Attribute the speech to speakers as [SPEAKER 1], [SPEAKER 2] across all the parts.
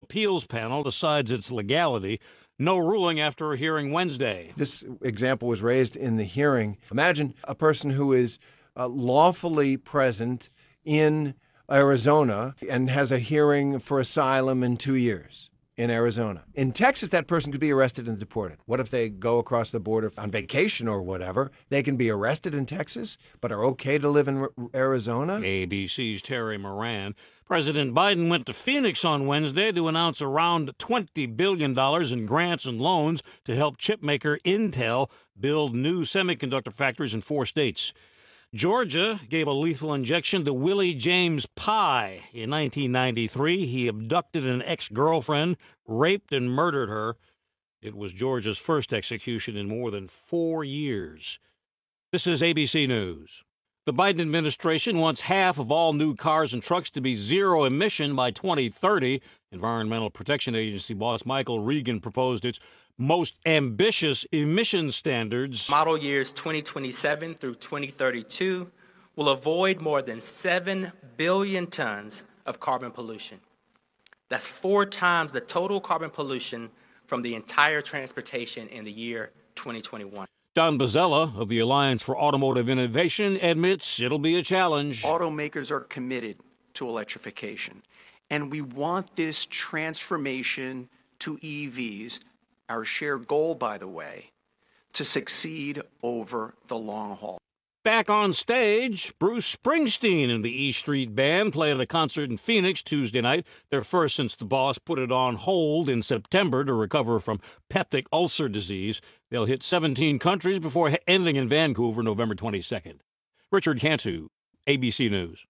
[SPEAKER 1] Appeals Panel decides its legality. No ruling after a hearing Wednesday.
[SPEAKER 2] This example was raised in the hearing. Imagine a person who is lawfully present in Arizona and has a hearing for asylum in 2 years in Arizona. In Texas, that person could be arrested and deported. What if they go across the border on vacation or whatever? They can be arrested in Texas, but are okay to live in Arizona?
[SPEAKER 1] ABC's Terry Moran. President Biden went to Phoenix on Wednesday to announce around $20 billion in grants and loans to help chipmaker Intel build new semiconductor factories in 4 states. Georgia gave a lethal injection to Willie James Pye. In 1993, he abducted an ex-girlfriend, raped and murdered her. It was Georgia's first execution in more than 4 years. This is ABC News. The Biden administration wants half of all new cars and trucks to be zero emission by 2030. Environmental Protection Agency boss Michael Regan proposed its most ambitious emission standards.
[SPEAKER 3] Model years 2027 through 2032 will avoid more than 7 billion tons of carbon pollution. That's 4 times the total carbon pollution from the entire transportation in the year 2021.
[SPEAKER 1] Don Bozzella of the Alliance for Automotive Innovation admits it'll be a challenge.
[SPEAKER 4] Automakers are committed to electrification, and we want this transformation to EVs, our shared goal, by the way, to succeed over the long haul.
[SPEAKER 1] Back on stage, Bruce Springsteen and the E Street Band played at a concert in Phoenix Tuesday night, their first since the boss put it on hold in September to recover from peptic ulcer disease. They'll hit 17 countries before ending in Vancouver November 22nd. Richard Cantu, ABC News.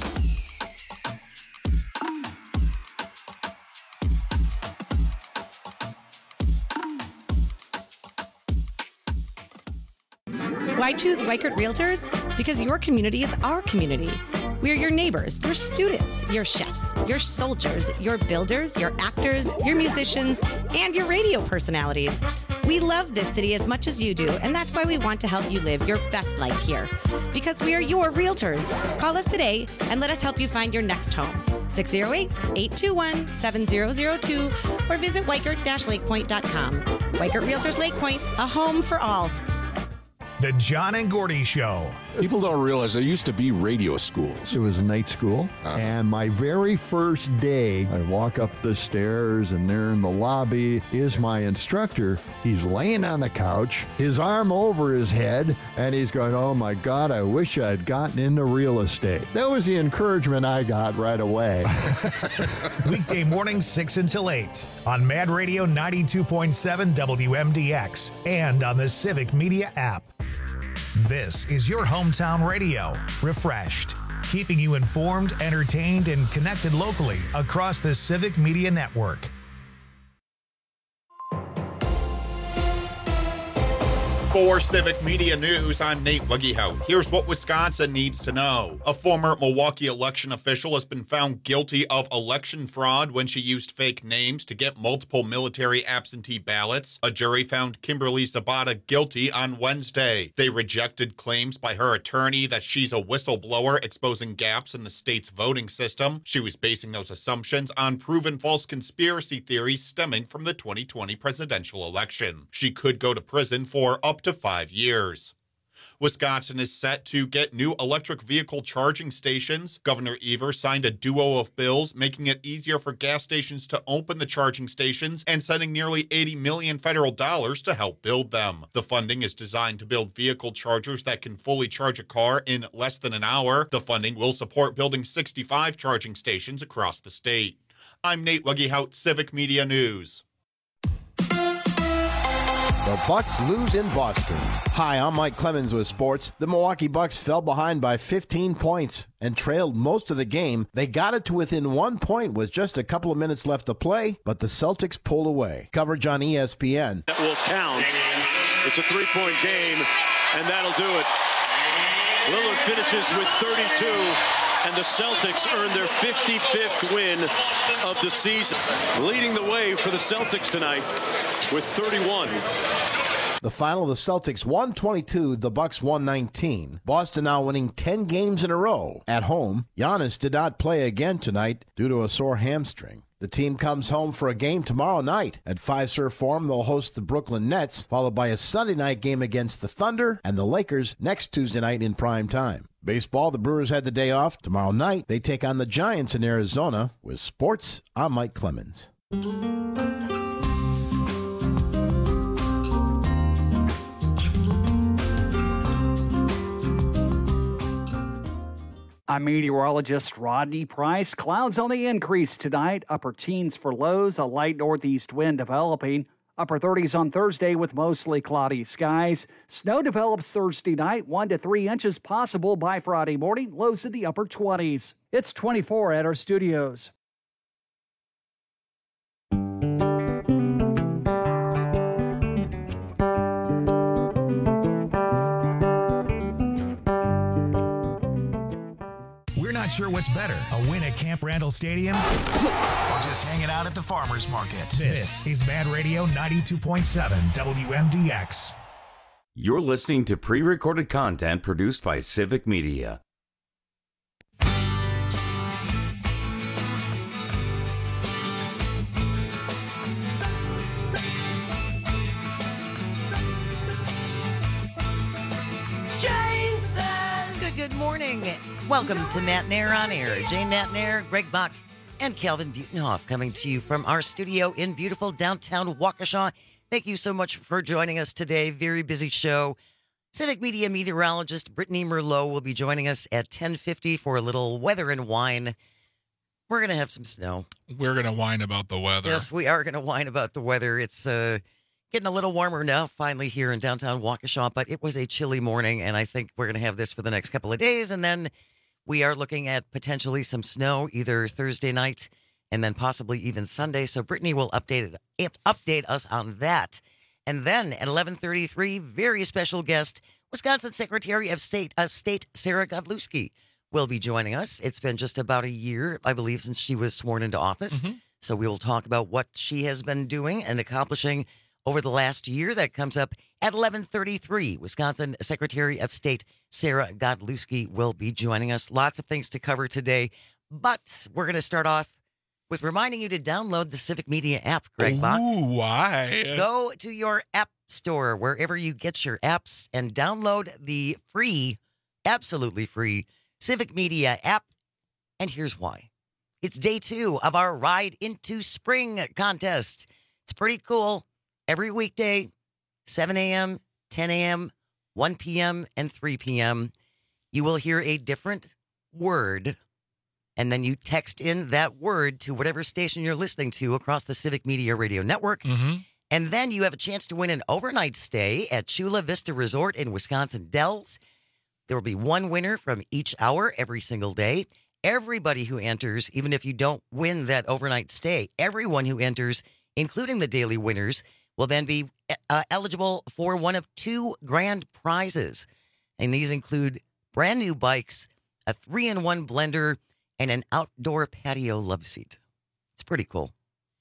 [SPEAKER 5] Why choose Weichert Realtors? Because your community is our community. We're your neighbors, your students, your chefs, your soldiers, your builders, your actors, your musicians, and your radio personalities. We love this city as much as you do, and that's why we want to help you live your best life here. Because we are your realtors. Call us today and let us help you find your next home. 608-821-7002 or visit Weichert-LakePoint.com. Weichert Realtors Lake Point, a home for all.
[SPEAKER 6] The John and Gordy Show.
[SPEAKER 7] People don't realize there used to be radio schools.
[SPEAKER 8] It was a night school, and my very first day, I walk up the stairs, and there in the lobby is my instructor. He's laying on the couch, his arm over his head, and he's going, "Oh my God, I wish I'd gotten into real estate." That was the encouragement I got right away.
[SPEAKER 6] Weekday mornings 6 until 8 on Mad Radio 92.7 WMDX and on the Civic Media app. This is your hometown radio, refreshed, keeping you informed, entertained, and connected locally across the Civic Media Network.
[SPEAKER 9] For Civic Media News, I'm Nate Wuggehout. Here's what Wisconsin needs to know. A former Milwaukee election official has been found guilty of election fraud when she used fake names to get multiple military absentee ballots. A jury found Kimberly Zabata guilty on Wednesday. They rejected claims by her attorney that she's a whistleblower exposing gaps in the state's voting system. She was basing those assumptions on proven false conspiracy theories stemming from the 2020 presidential election. She could go to prison for up to 5 years. Wisconsin is set to get new electric vehicle charging stations. Governor Evers signed a duo of bills making it easier for gas stations to open the charging stations and sending nearly $80 million federal dollars to help build them. The funding is designed to build vehicle chargers that can fully charge a car in less than an hour. The funding will support building 65 charging stations across the state. I'm Nate Wuggehout, Civic Media News.
[SPEAKER 10] The Bucks lose in Boston. Hi, I'm Mike Clemens with sports. The Milwaukee Bucks fell behind by 15 points and trailed most of the game. They got it to within 1 point with just a couple of minutes left to play, but the Celtics pulled away. Coverage on ESPN.
[SPEAKER 11] That will count. It's a three-point game, and that'll do it. Lillard finishes with 32, and the Celtics earn their 55th win of the season. Leading the way for the Celtics tonight with 31.
[SPEAKER 10] The final, the Celtics 122, the Bucks 119. Boston now winning 10 games in a row at home. Giannis did not play again tonight due to a sore hamstring. The team comes home for a game tomorrow night. At Fiserv Forum, they'll host the Brooklyn Nets, followed by a Sunday night game against the Thunder and the Lakers next Tuesday night in prime time. Baseball, the Brewers had the day off. Tomorrow night, they take on the Giants in Arizona. With sports, I'm Mike Clemens.
[SPEAKER 12] I'm meteorologist Rodney Price. Clouds on the increase tonight. Upper teens for lows, a light northeast wind developing. Upper 30s on Thursday with mostly cloudy skies. Snow develops Thursday night, 1 to 3 inches possible by Friday morning. Lows in the upper 20s. It's 24 at our studios.
[SPEAKER 6] Not sure what's better, a win at Camp Randall Stadium or just hanging out at the farmer's market. This is Mad Radio 92.7 WMDX.
[SPEAKER 13] You're listening to pre-recorded content produced by Civic Media.
[SPEAKER 14] Good morning. Welcome to Matt Nair on Air. Jane Matt Nair, Greg Bach, and Calvin Butenhoff coming to you from our studio in beautiful downtown Waukesha. Thank you so much for joining us today. Very busy show. Civic Media meteorologist Brittany Merlot will be joining us at 10:50 for a little weather and wine. We're going to have some snow.
[SPEAKER 15] We're going to whine about the weather.
[SPEAKER 14] Yes, we are going to whine about the weather. It's getting a little warmer now, finally, here in downtown Waukesha, but it was a chilly morning, and I think we're going to have this for the next couple of days, and then we are looking at potentially some snow either Thursday night and then possibly even Sunday, so Brittany will update us on that. And then at 11:33, very special guest, Wisconsin Secretary of State Sarah Godlewski will be joining us. It's been just about a year, I believe, since she was sworn into office, so we will talk about what she has been doing and accomplishing over the last year. That comes up at 11:33. Wisconsin Secretary of State Sarah Godlewski will be joining us. Lots of things to cover today, but we're going to start off with reminding you to download the Civic Media app, Greg Bach.
[SPEAKER 15] Ooh, why?
[SPEAKER 14] Go to your app store, wherever you get your apps, and download the free, absolutely free, Civic Media app. And here's why. It's day 2 of our Ride into Spring contest. It's pretty cool. Every weekday, 7 a.m., 10 a.m., 1 p.m., and 3 p.m., you will hear a different word, and then you text in that word to whatever station you're listening to across the Civic Media Radio Network. And then you have a chance to win an overnight stay at Chula Vista Resort in Wisconsin Dells. There will be one winner from each hour every single day. Everybody who enters, even if you don't win that overnight stay, everyone who enters, including the daily winners, will then be eligible for one of 2 grand prizes. And these include brand new bikes, a 3-in-1 blender, and an outdoor patio love seat. It's pretty cool.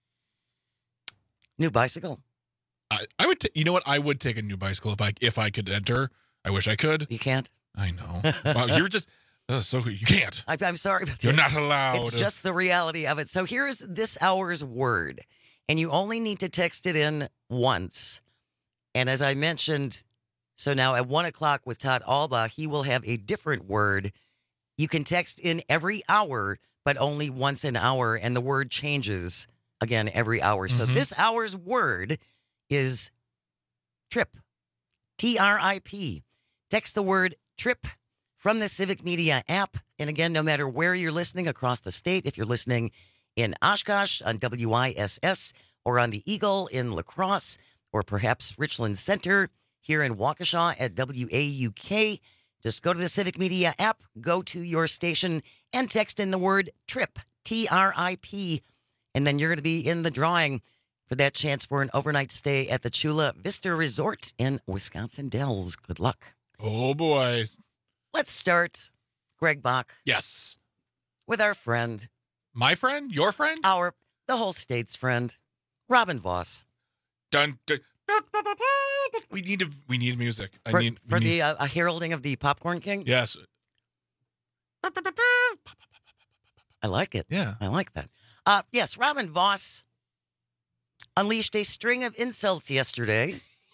[SPEAKER 14] New bicycle.
[SPEAKER 15] I would, you know what? I would take a new bicycle if I could enter. I wish I could.
[SPEAKER 14] You can't.
[SPEAKER 15] I know. Wow, you're just so good. You can't.
[SPEAKER 14] I'm sorry, but
[SPEAKER 15] you're not allowed.
[SPEAKER 14] It's just the reality of it. So here's this hour's word. And you only need to text it in once. And as I mentioned, so now at 1 o'clock with Todd Alba, he will have a different word. You can text in every hour, but only once an hour. And the word changes again every hour. So this hour's word is trip. TRIP. Text the word trip from the Civic Media app. And again, no matter where you're listening across the state, if you're listening in Oshkosh on WISS, or on the Eagle in La Crosse, or perhaps Richland Center here in Waukesha at WAUK, just go to the Civic Media app, go to your station, and text in the word TRIP, TRIP, and then you're going to be in the drawing for that chance for an overnight stay at the Chula Vista Resort in Wisconsin Dells. Good luck.
[SPEAKER 15] Oh, boy.
[SPEAKER 14] Let's start, Greg Bach.
[SPEAKER 15] Yes.
[SPEAKER 14] With our friend.
[SPEAKER 15] My friend? Your friend?
[SPEAKER 14] The whole state's friend, Robin Voss.
[SPEAKER 15] Dun, dun. We need music.
[SPEAKER 14] For the heralding of the Popcorn King?
[SPEAKER 15] Yes.
[SPEAKER 14] I like it.
[SPEAKER 15] Yeah.
[SPEAKER 14] I like that. Yes, Robin Vos unleashed a string of insults yesterday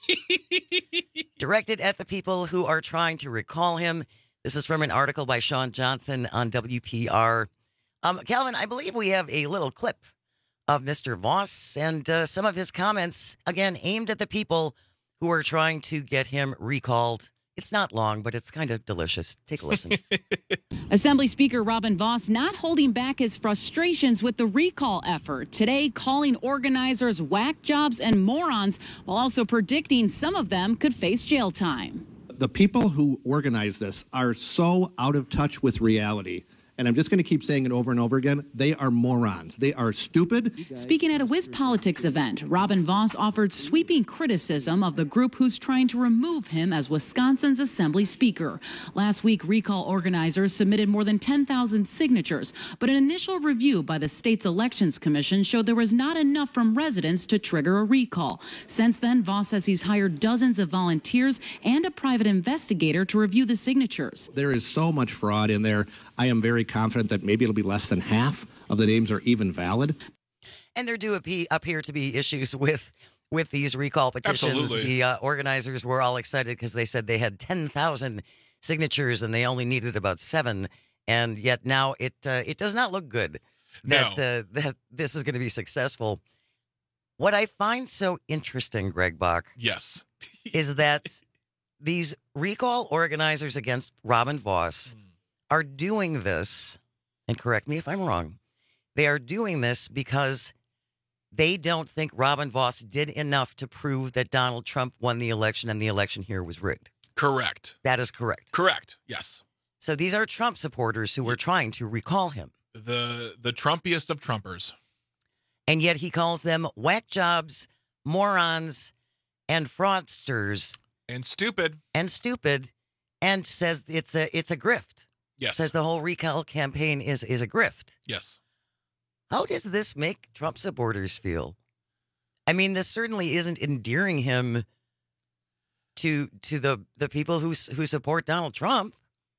[SPEAKER 14] directed at the people who are trying to recall him. This is from an article by Sean Johnson on WPR. Calvin, I believe we have a little clip of Mr. Vos and some of his comments, again, aimed at the people who are trying to get him recalled. It's not long, but it's kind of delicious. Take a listen.
[SPEAKER 16] Assembly Speaker Robin Vos not holding back his frustrations with the recall effort. Today, calling organizers whack jobs and morons, while also predicting some of them could face jail time.
[SPEAKER 17] The people who organize this are so out of touch with reality. And I'm just going to keep saying it over and over again. They are morons. They are stupid.
[SPEAKER 16] Speaking at a WisPolitics event, Robin Vos offered sweeping criticism of the group who's trying to remove him as Wisconsin's Assembly Speaker. Last week, recall organizers submitted more than 10,000 signatures, but an initial review by the state's Elections Commission showed there was not enough from residents to trigger a recall. Since then, Vos says he's hired dozens of volunteers and a private investigator to review the signatures.
[SPEAKER 17] There is so much fraud in there. I am very confident that maybe it'll be less than half of the names are even valid.
[SPEAKER 14] And there do appear to be issues with these recall petitions.
[SPEAKER 15] Absolutely.
[SPEAKER 14] The organizers were all excited because they said they had 10,000 signatures and they only needed about 7. And yet now it does not look good that that this is going to be successful. What I find so interesting, Greg Bach,
[SPEAKER 15] yes,
[SPEAKER 14] is that these recall organizers against Robin Vos are doing this, and correct me if I'm wrong, they are doing this because they don't think Robin Vos did enough to prove that Donald Trump won the election and the election here was rigged.
[SPEAKER 15] Correct.
[SPEAKER 14] That is correct.
[SPEAKER 15] Correct. Yes.
[SPEAKER 14] So these are Trump supporters who were trying to recall him.
[SPEAKER 15] The Trumpiest of Trumpers.
[SPEAKER 14] And yet he calls them whack jobs, morons, and fraudsters.
[SPEAKER 15] And stupid.
[SPEAKER 14] And says it's a grift.
[SPEAKER 15] Yes.
[SPEAKER 14] Says the whole recall campaign is a grift.
[SPEAKER 15] Yes.
[SPEAKER 14] How does this make Trump supporters feel? I mean, this certainly isn't endearing him to the people who support Donald Trump.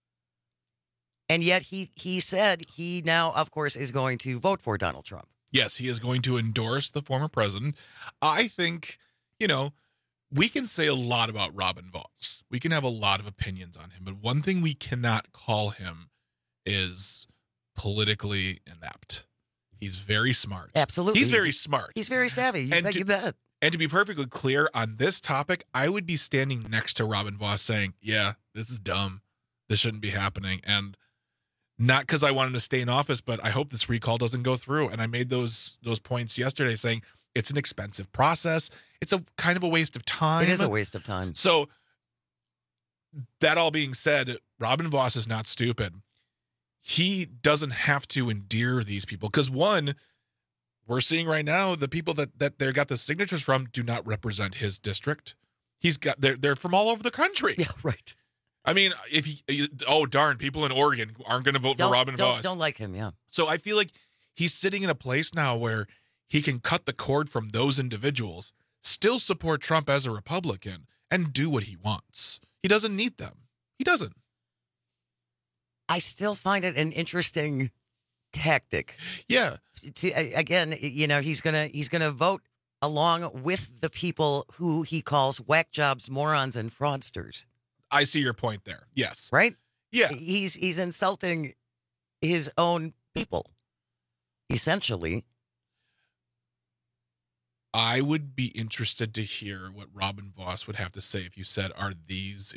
[SPEAKER 14] And yet he said he now, of course, is going to vote for Donald Trump.
[SPEAKER 15] Yes, he is going to endorse the former president. I think, we can say a lot about Robin Vos. We can have a lot of opinions on him, but one thing we cannot call him is politically inept. He's very smart.
[SPEAKER 14] Absolutely.
[SPEAKER 15] He's very smart.
[SPEAKER 14] He's very savvy. You bet.
[SPEAKER 15] And to be perfectly clear on this topic, I would be standing next to Robin Vos saying, yeah, this is dumb. This shouldn't be happening. And not because I want him to stay in office, but I hope this recall doesn't go through. And I made those points yesterday saying it's an expensive process. It's a kind of a waste of time.
[SPEAKER 14] It is a waste of time.
[SPEAKER 15] So that all being said, Robin Vos is not stupid. He doesn't have to endear these people because, one, we're seeing right now the people that they got the signatures from do not represent his district. They're from all over the country.
[SPEAKER 14] Yeah, right.
[SPEAKER 15] I mean, darn, people in Oregon aren't going to vote for Robin Vos.
[SPEAKER 14] Don't like him, yeah.
[SPEAKER 15] So I feel like he's sitting in a place now where he can cut the cord from those individuals, still support Trump as a Republican, and do what he wants. He doesn't need them. He doesn't.
[SPEAKER 14] I still find it an interesting tactic.
[SPEAKER 15] Yeah.
[SPEAKER 14] Again, he's gonna vote along with the people who he calls whack jobs, morons, and fraudsters.
[SPEAKER 15] I see your point there. Yes.
[SPEAKER 14] Right?
[SPEAKER 15] Yeah.
[SPEAKER 14] He's insulting his own people, essentially.
[SPEAKER 15] I would be interested to hear what Robin Vos would have to say if you said, are these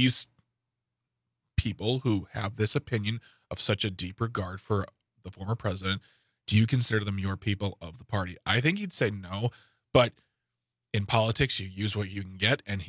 [SPEAKER 15] people who have this opinion of such a deep regard for the former president, do you consider them your people of the party? I think he'd say no, but in politics, you use what you can get, and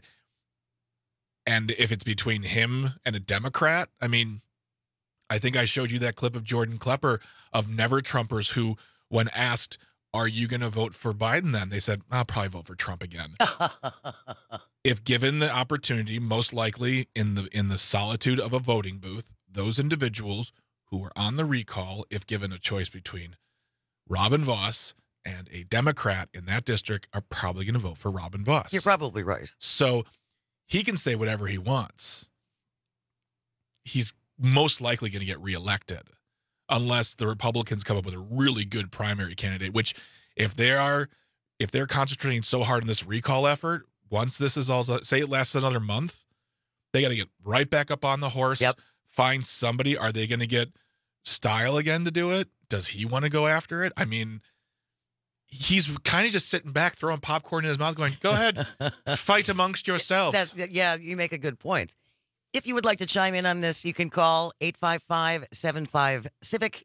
[SPEAKER 15] if it's between him and a Democrat, I mean, I think I showed you that clip of Jordan Klepper of Never Trumpers who, when asked, are you going to vote for Biden then? They said, I'll probably vote for Trump again. If given the opportunity, most likely in the solitude of a voting booth, those individuals who are on the recall, if given a choice between Robin Vos and a Democrat in that district, are probably going to vote for Robin Vos.
[SPEAKER 14] You're probably right.
[SPEAKER 15] So he can say whatever he wants. He's most likely going to get reelected. unless the Republicans come up with a really good primary candidate, which if they're concentrating so hard on this recall effort, once this is all, say it lasts another month, they got to get right back up on the horse, find somebody. Are they going to get Style again to do it? Does he want to go after it? I mean, he's kind of just sitting back, throwing popcorn in his mouth, going, go ahead, fight amongst yourselves.
[SPEAKER 14] Yeah, you make a good point. If you would like to chime in on this, you can call 855-75-CIVIC,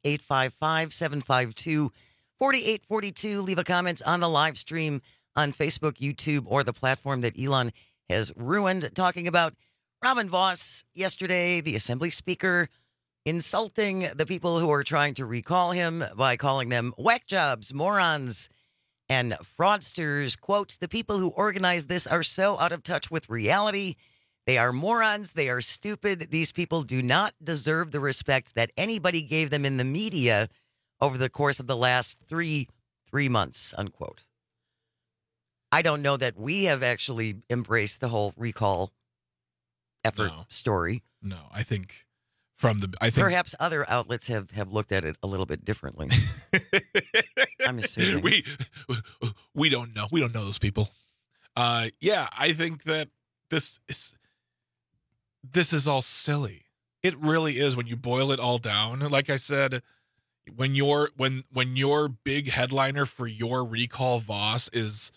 [SPEAKER 14] 855-752-4842. Leave a comment on the live stream on Facebook, YouTube, or the platform that Elon has ruined, talking about Robin Vos yesterday, the Assembly Speaker, insulting the people who are trying to recall him by calling them whack jobs, morons, and fraudsters. Quote, the people who organize this are so out of touch with reality. They are morons. They are stupid. These people do not deserve the respect that anybody gave them in the media over the course of the last three months, unquote. I don't know that we have actually embraced the whole recall effort story.
[SPEAKER 15] No, I think
[SPEAKER 14] perhaps other outlets have looked at it a little bit differently. I'm assuming.
[SPEAKER 15] We don't know. We don't know those people. Yeah, I think that this is all silly. It really is when you boil it all down. Like I said, when your big headliner for your recall Voss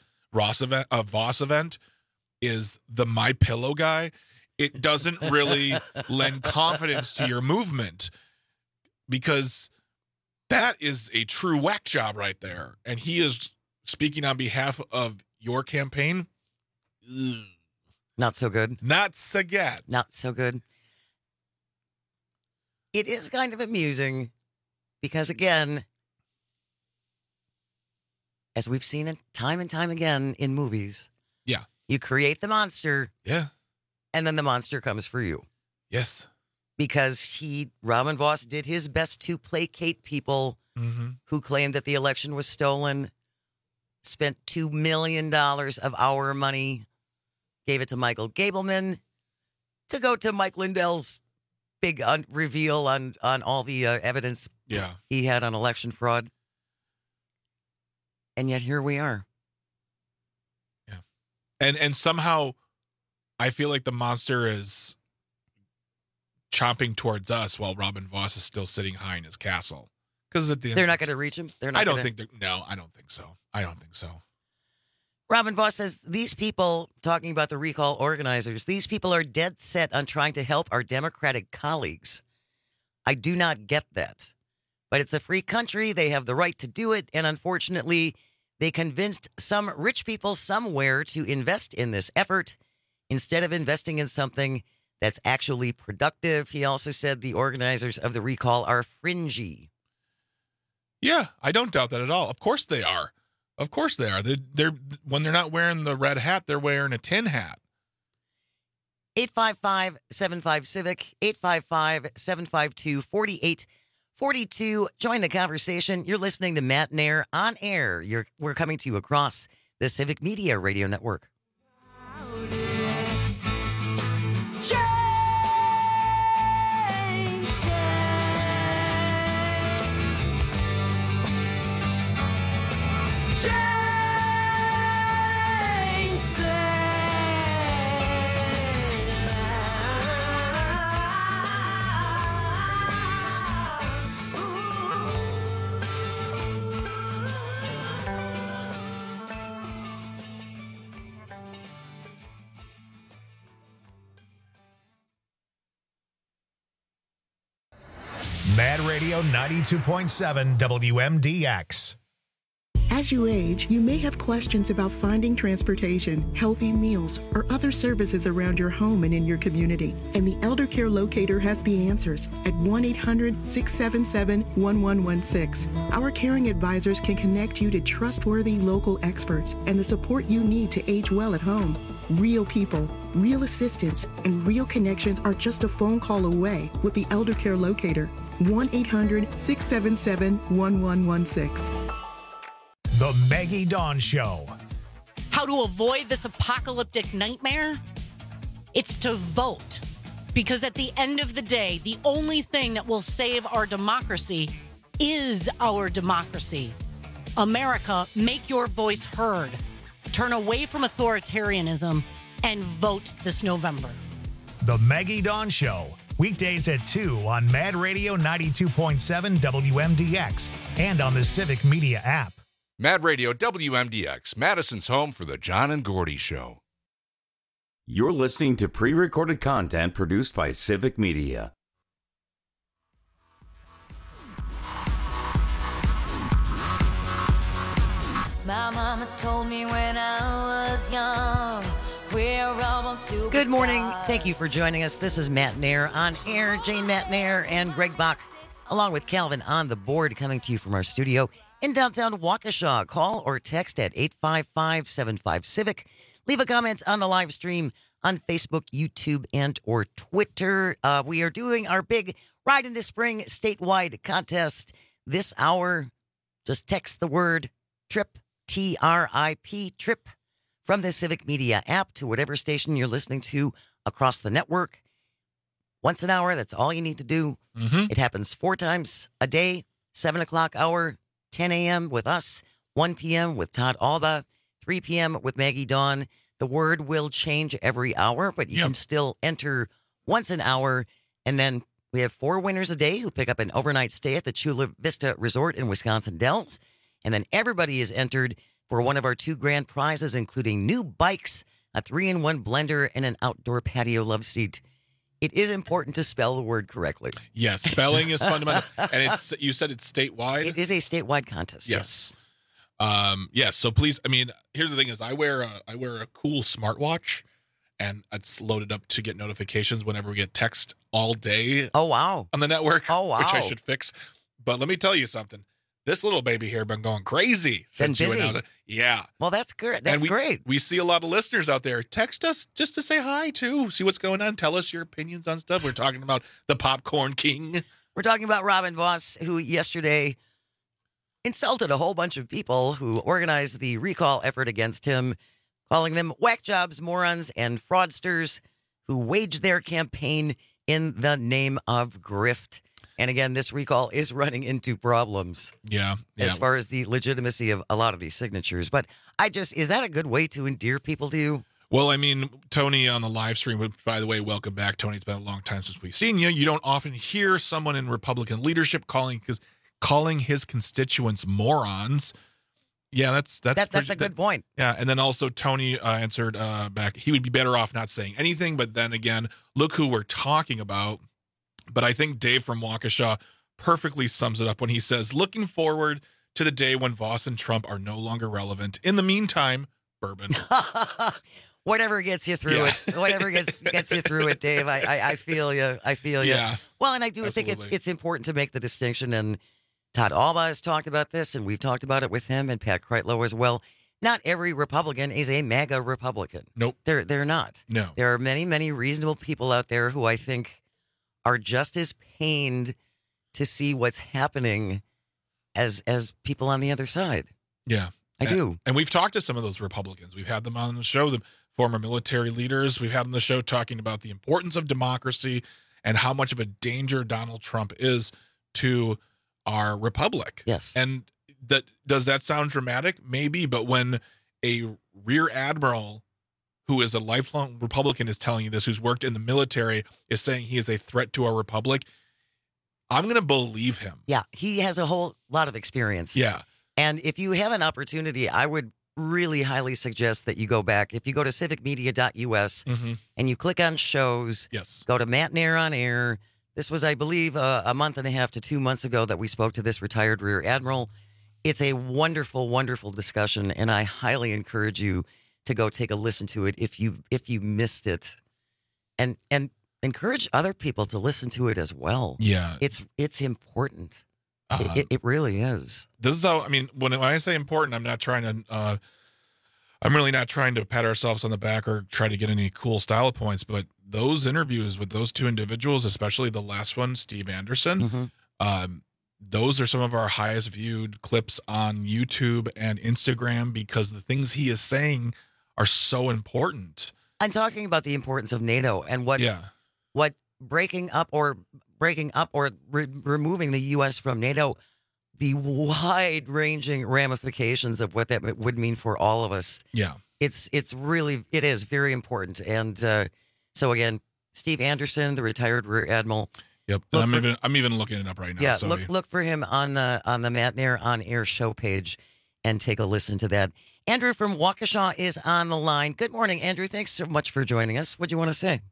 [SPEAKER 15] event is the My Pillow guy, it doesn't really lend confidence to your movement, because that is a true whack job right there. And he is speaking on behalf of your campaign. Ugh.
[SPEAKER 14] Not so good.
[SPEAKER 15] Not so good.
[SPEAKER 14] Not so good. It is kind of amusing because, again, as we've seen it time and time again in movies, you create the monster.
[SPEAKER 15] Yeah.
[SPEAKER 14] And then the monster comes for you.
[SPEAKER 15] Yes.
[SPEAKER 14] Because Robin Vos did his best to placate people who claimed that the election was stolen, spent $2 million of our money, gave it to Michael Gableman to go to Mike Lindell's big reveal on all the evidence he had on election fraud. And yet here we are.
[SPEAKER 15] Yeah. And somehow I feel like the monster is chomping towards us while Robin Vos is still sitting high in his castle. Because at the end
[SPEAKER 14] they're not going to reach him.
[SPEAKER 15] I don't think so.
[SPEAKER 14] Robin Vos says these people, talking about the recall organizers, these people are dead set on trying to help our Democratic colleagues. I do not get that. But it's a free country. They have the right to do it. And unfortunately, they convinced some rich people somewhere to invest in this effort instead of investing in something that's actually productive. He also said the organizers of the recall are fringy.
[SPEAKER 15] Yeah, I don't doubt that at all. Of course they are. Of course they are. They're when they're not wearing the red hat, they're wearing a tin hat.
[SPEAKER 14] 855-75-CIVIC, 855-752-4842. Join the conversation. You're listening to Matt Nair on air. We're coming to you across the Civic Media Radio Network.
[SPEAKER 6] Mad Radio 92.7 WMDX.
[SPEAKER 18] As you age, you may have questions about finding transportation, healthy meals, or other services around your home and in your community. And the Elder Care Locator has the answers at 1-800-677-1116. Our caring advisors can connect you to trustworthy local experts and the support you need to age well at home. Real people, real assistance, and real connections are just a phone call away with the Elder Care Locator. 1-800-677-1116.
[SPEAKER 6] The Maggie Dawn Show.
[SPEAKER 19] How to avoid this apocalyptic nightmare? It's to vote. Because at the end of the day, the only thing that will save our democracy is our democracy. America, make your voice heard. Turn away from authoritarianism and vote this November.
[SPEAKER 6] The Maggie Dawn Show, weekdays at 2 on Mad Radio 92.7 WMDX and on the Civic Media app.
[SPEAKER 20] Mad Radio WMDX, Madison's home for the John and Gordy Show.
[SPEAKER 13] You're listening to pre-recorded content produced by Civic Media.
[SPEAKER 21] My mama told me when I was young, we're all on superstars.
[SPEAKER 14] Good morning. Thank you for joining us. This is Matt Nair on air. Jane Matt Nair and Greg Bach, along with Calvin on the board, coming to you from our studio in downtown Waukesha. Call or text at 855-75-CIVIC. Leave a comment on the live stream on Facebook, YouTube, and or Twitter. We are doing our big Ride into Spring statewide contest this hour. Just text the word TRIP, TRIP, TRIP, from the Civic Media app to whatever station you're listening to across the network. Once an hour, that's all you need to do. It happens 4 times a day, 7 o'clock hour, 10 a.m. with us, 1 p.m. with Todd Alba, 3 p.m. with Maggie Dawn. The word will change every hour, but you can still enter once an hour. And then we have 4 winners a day who pick up an overnight stay at the Chula Vista Resort in Wisconsin Dells. And then everybody is entered for one of our 2 grand prizes, including new bikes, a 3-in-1 blender, and an outdoor patio love seat. It is important to spell the word correctly.
[SPEAKER 15] Yes, spelling is fundamental. And you said it's statewide?
[SPEAKER 14] It is a statewide contest.
[SPEAKER 15] Yes. Yes. So please, I mean, here's the thing is I wear a cool smartwatch, and it's loaded up to get notifications whenever we get text all day.
[SPEAKER 14] Oh, wow.
[SPEAKER 15] On the network.
[SPEAKER 14] Oh, wow.
[SPEAKER 15] Which I should fix. But let me tell you something. This little baby here been going crazy since you announced it. Yeah.
[SPEAKER 14] Well, that's good. That's great.
[SPEAKER 15] We see a lot of listeners out there. Text us just to say hi, too. See what's going on. Tell us your opinions on stuff. We're talking about the Popcorn King.
[SPEAKER 14] We're talking about Robin Voss, who yesterday insulted a whole bunch of people who organized the recall effort against him, calling them whack jobs, morons, and fraudsters who waged their campaign in the name of grift. And again, this recall is running into problems.
[SPEAKER 15] Yeah.
[SPEAKER 14] As far as the legitimacy of a lot of these signatures. But is that a good way to endear people to you?
[SPEAKER 15] Well, I mean, Tony on the live stream, by the way, welcome back, Tony. It's been a long time since we've seen you. You don't often hear someone in Republican leadership calling his constituents morons. Yeah, that's
[SPEAKER 14] a good point.
[SPEAKER 15] Yeah, and then also Tony answered back, he would be better off not saying anything. But then again, look who we're talking about. But I think Dave from Waukesha perfectly sums it up when he says, looking forward to the day when Voss and Trump are no longer relevant. In the meantime, bourbon.
[SPEAKER 14] Whatever gets you through it. Whatever gets you through it, Dave. I feel you. I feel you.
[SPEAKER 15] Yeah.
[SPEAKER 14] Well, and I do think it's important to make the distinction. And Todd Alba has talked about this, and we've talked about it with him and Pat Kreitlow as well. Not every Republican is a MAGA Republican.
[SPEAKER 15] Nope.
[SPEAKER 14] They're not.
[SPEAKER 15] No.
[SPEAKER 14] There are many, many reasonable people out there who I think are just as pained to see what's happening as people on the other side.
[SPEAKER 15] Yeah.
[SPEAKER 14] I do.
[SPEAKER 15] And we've talked to some of those Republicans. We've had them on the show, the former military leaders. We've had them on the show talking about the importance of democracy and how much of a danger Donald Trump is to our republic.
[SPEAKER 14] Yes.
[SPEAKER 15] And does that sound dramatic? Maybe, but when a rear admiral who is a lifelong Republican is telling you this, who's worked in the military, is saying he is a threat to our republic, I'm going to believe him.
[SPEAKER 14] Yeah, he has a whole lot of experience.
[SPEAKER 15] Yeah.
[SPEAKER 14] And if you have an opportunity, I would really highly suggest that you go back. If you go to civicmedia.us and you click on shows, go to Matt Nair on Air. This was, I believe, a month and a half to 2 months ago that we spoke to this retired Rear Admiral. It's a wonderful, wonderful discussion, and I highly encourage you to go take a listen to it if you missed it, and encourage other people to listen to it as well.
[SPEAKER 15] Yeah,
[SPEAKER 14] it's important. It really is.
[SPEAKER 15] This is how, I mean, when I say important, I'm not trying to. I'm really not trying to pat ourselves on the back or try to get any cool style points, but those interviews with those 2 individuals, especially the last one, Steve Anderson, those are some of our highest viewed clips on YouTube and Instagram because the things he is saying are so important.
[SPEAKER 14] I'm talking about the importance of NATO and what breaking up or removing the U.S. from NATO, the wide-ranging ramifications of what that would mean for all of us.
[SPEAKER 15] Yeah.
[SPEAKER 14] It is very important. And so again, Steve Anderson, the retired Rear Admiral.
[SPEAKER 15] Yep. I'm even looking it up right now.
[SPEAKER 14] Yeah,
[SPEAKER 15] so
[SPEAKER 14] look for him on the Matt Nair On Air show page and take a listen to that. Andrew from Waukesha is on the line. Good morning, Andrew. Thanks so much for joining us. What do you want to say?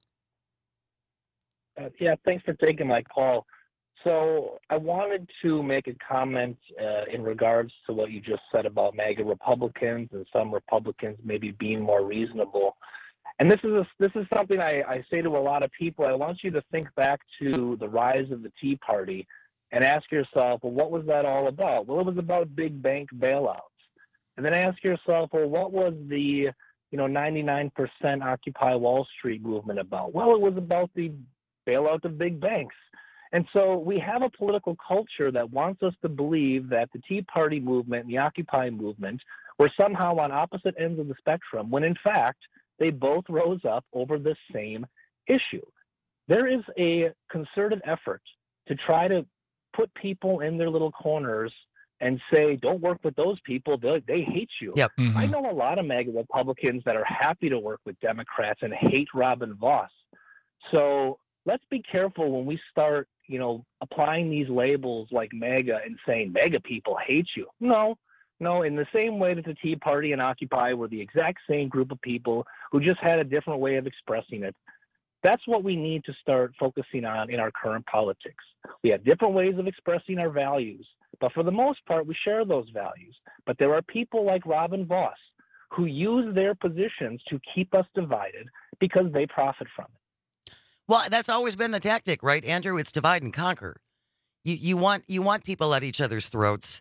[SPEAKER 2] Yeah, thanks for taking my call. So I wanted to make a comment in regards to what you just said about MAGA Republicans and some Republicans maybe being more reasonable. And this is something I say to a lot of people. I want you to think back to the rise of the Tea Party and ask yourself, well, what was that all about? Well, it was about big bank bailouts. And then ask yourself, well, what was the 99% Occupy Wall Street movement about? Well, it was about the bailout of big banks. And so we have a political culture that wants us to believe that the Tea Party movement and the Occupy movement were somehow on opposite ends of the spectrum, when in fact, they both rose up over the same issue. There is a concerted effort to try to put people in their little corners and say, don't work with those people, they hate you.
[SPEAKER 14] Yep.
[SPEAKER 2] I know a lot of MAGA Republicans that are happy to work with Democrats and hate Robin Vos. So let's be careful when we start, applying these labels like MAGA and saying MAGA people hate you. No, in the same way that the Tea Party and Occupy were the exact same group of people who just had a different way of expressing it. That's what we need to start focusing on in our current politics. We have different ways of expressing our values, but for the most part, we share those values. But there are people like Robin Vos who use their positions to keep us divided because they profit from it.
[SPEAKER 14] Well, that's always been the tactic, right, Andrew? It's divide and conquer. You want people at each other's throats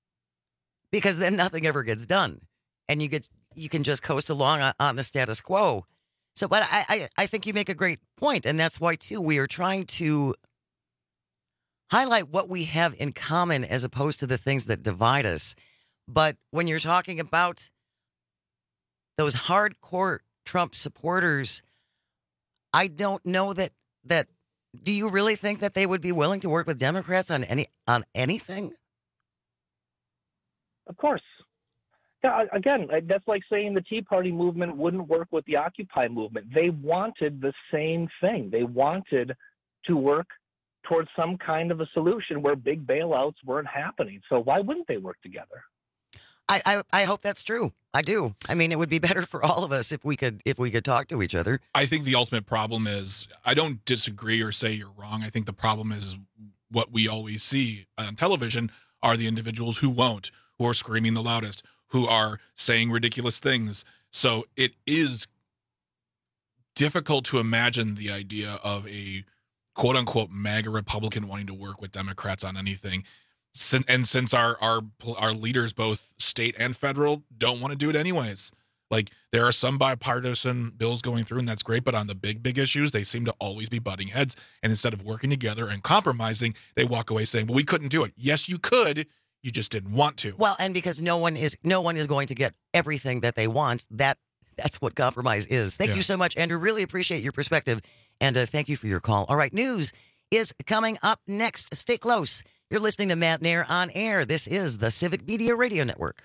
[SPEAKER 14] because then nothing ever gets done, and you can just coast along on the status quo. So, but I think you make a great point, and that's why too we are trying to highlight what we have in common as opposed to the things that divide us. But when you're talking about those hardcore Trump supporters, I don't know that. Do you really think that they would be willing to work with Democrats on anything?
[SPEAKER 2] Of course. Yeah, again, that's like saying the Tea Party movement wouldn't work with the Occupy movement. They wanted the same thing. They wanted to work towards some kind of a solution where big bailouts weren't happening. So why wouldn't they work together?
[SPEAKER 14] I hope that's true. I do. I mean, it would be better for all of us if we could talk to each other.
[SPEAKER 15] I think the ultimate problem is, I don't disagree or say you're wrong. I think the problem is what we always see on television are the individuals who won't, who are screaming the loudest, who are saying ridiculous things. So it is difficult to imagine the idea of a quote unquote MAGA Republican wanting to work with Democrats on anything. And since our leaders, both state and federal, don't want to do it anyways. Like, there are some bipartisan bills going through, and that's great. But on the big issues, they seem to always be butting heads. And instead of working together and compromising, they walk away saying, well, we couldn't do it. Yes, you could. You just didn't want to.
[SPEAKER 14] Well, and because no one is going to get everything that they want, that's what compromise is. Thank you so much, Andrew. Really appreciate your perspective, and thank you for your call. All right, news is coming up next. Stay close. You're listening to Matt Nair On Air. This is the Civic Media Radio Network.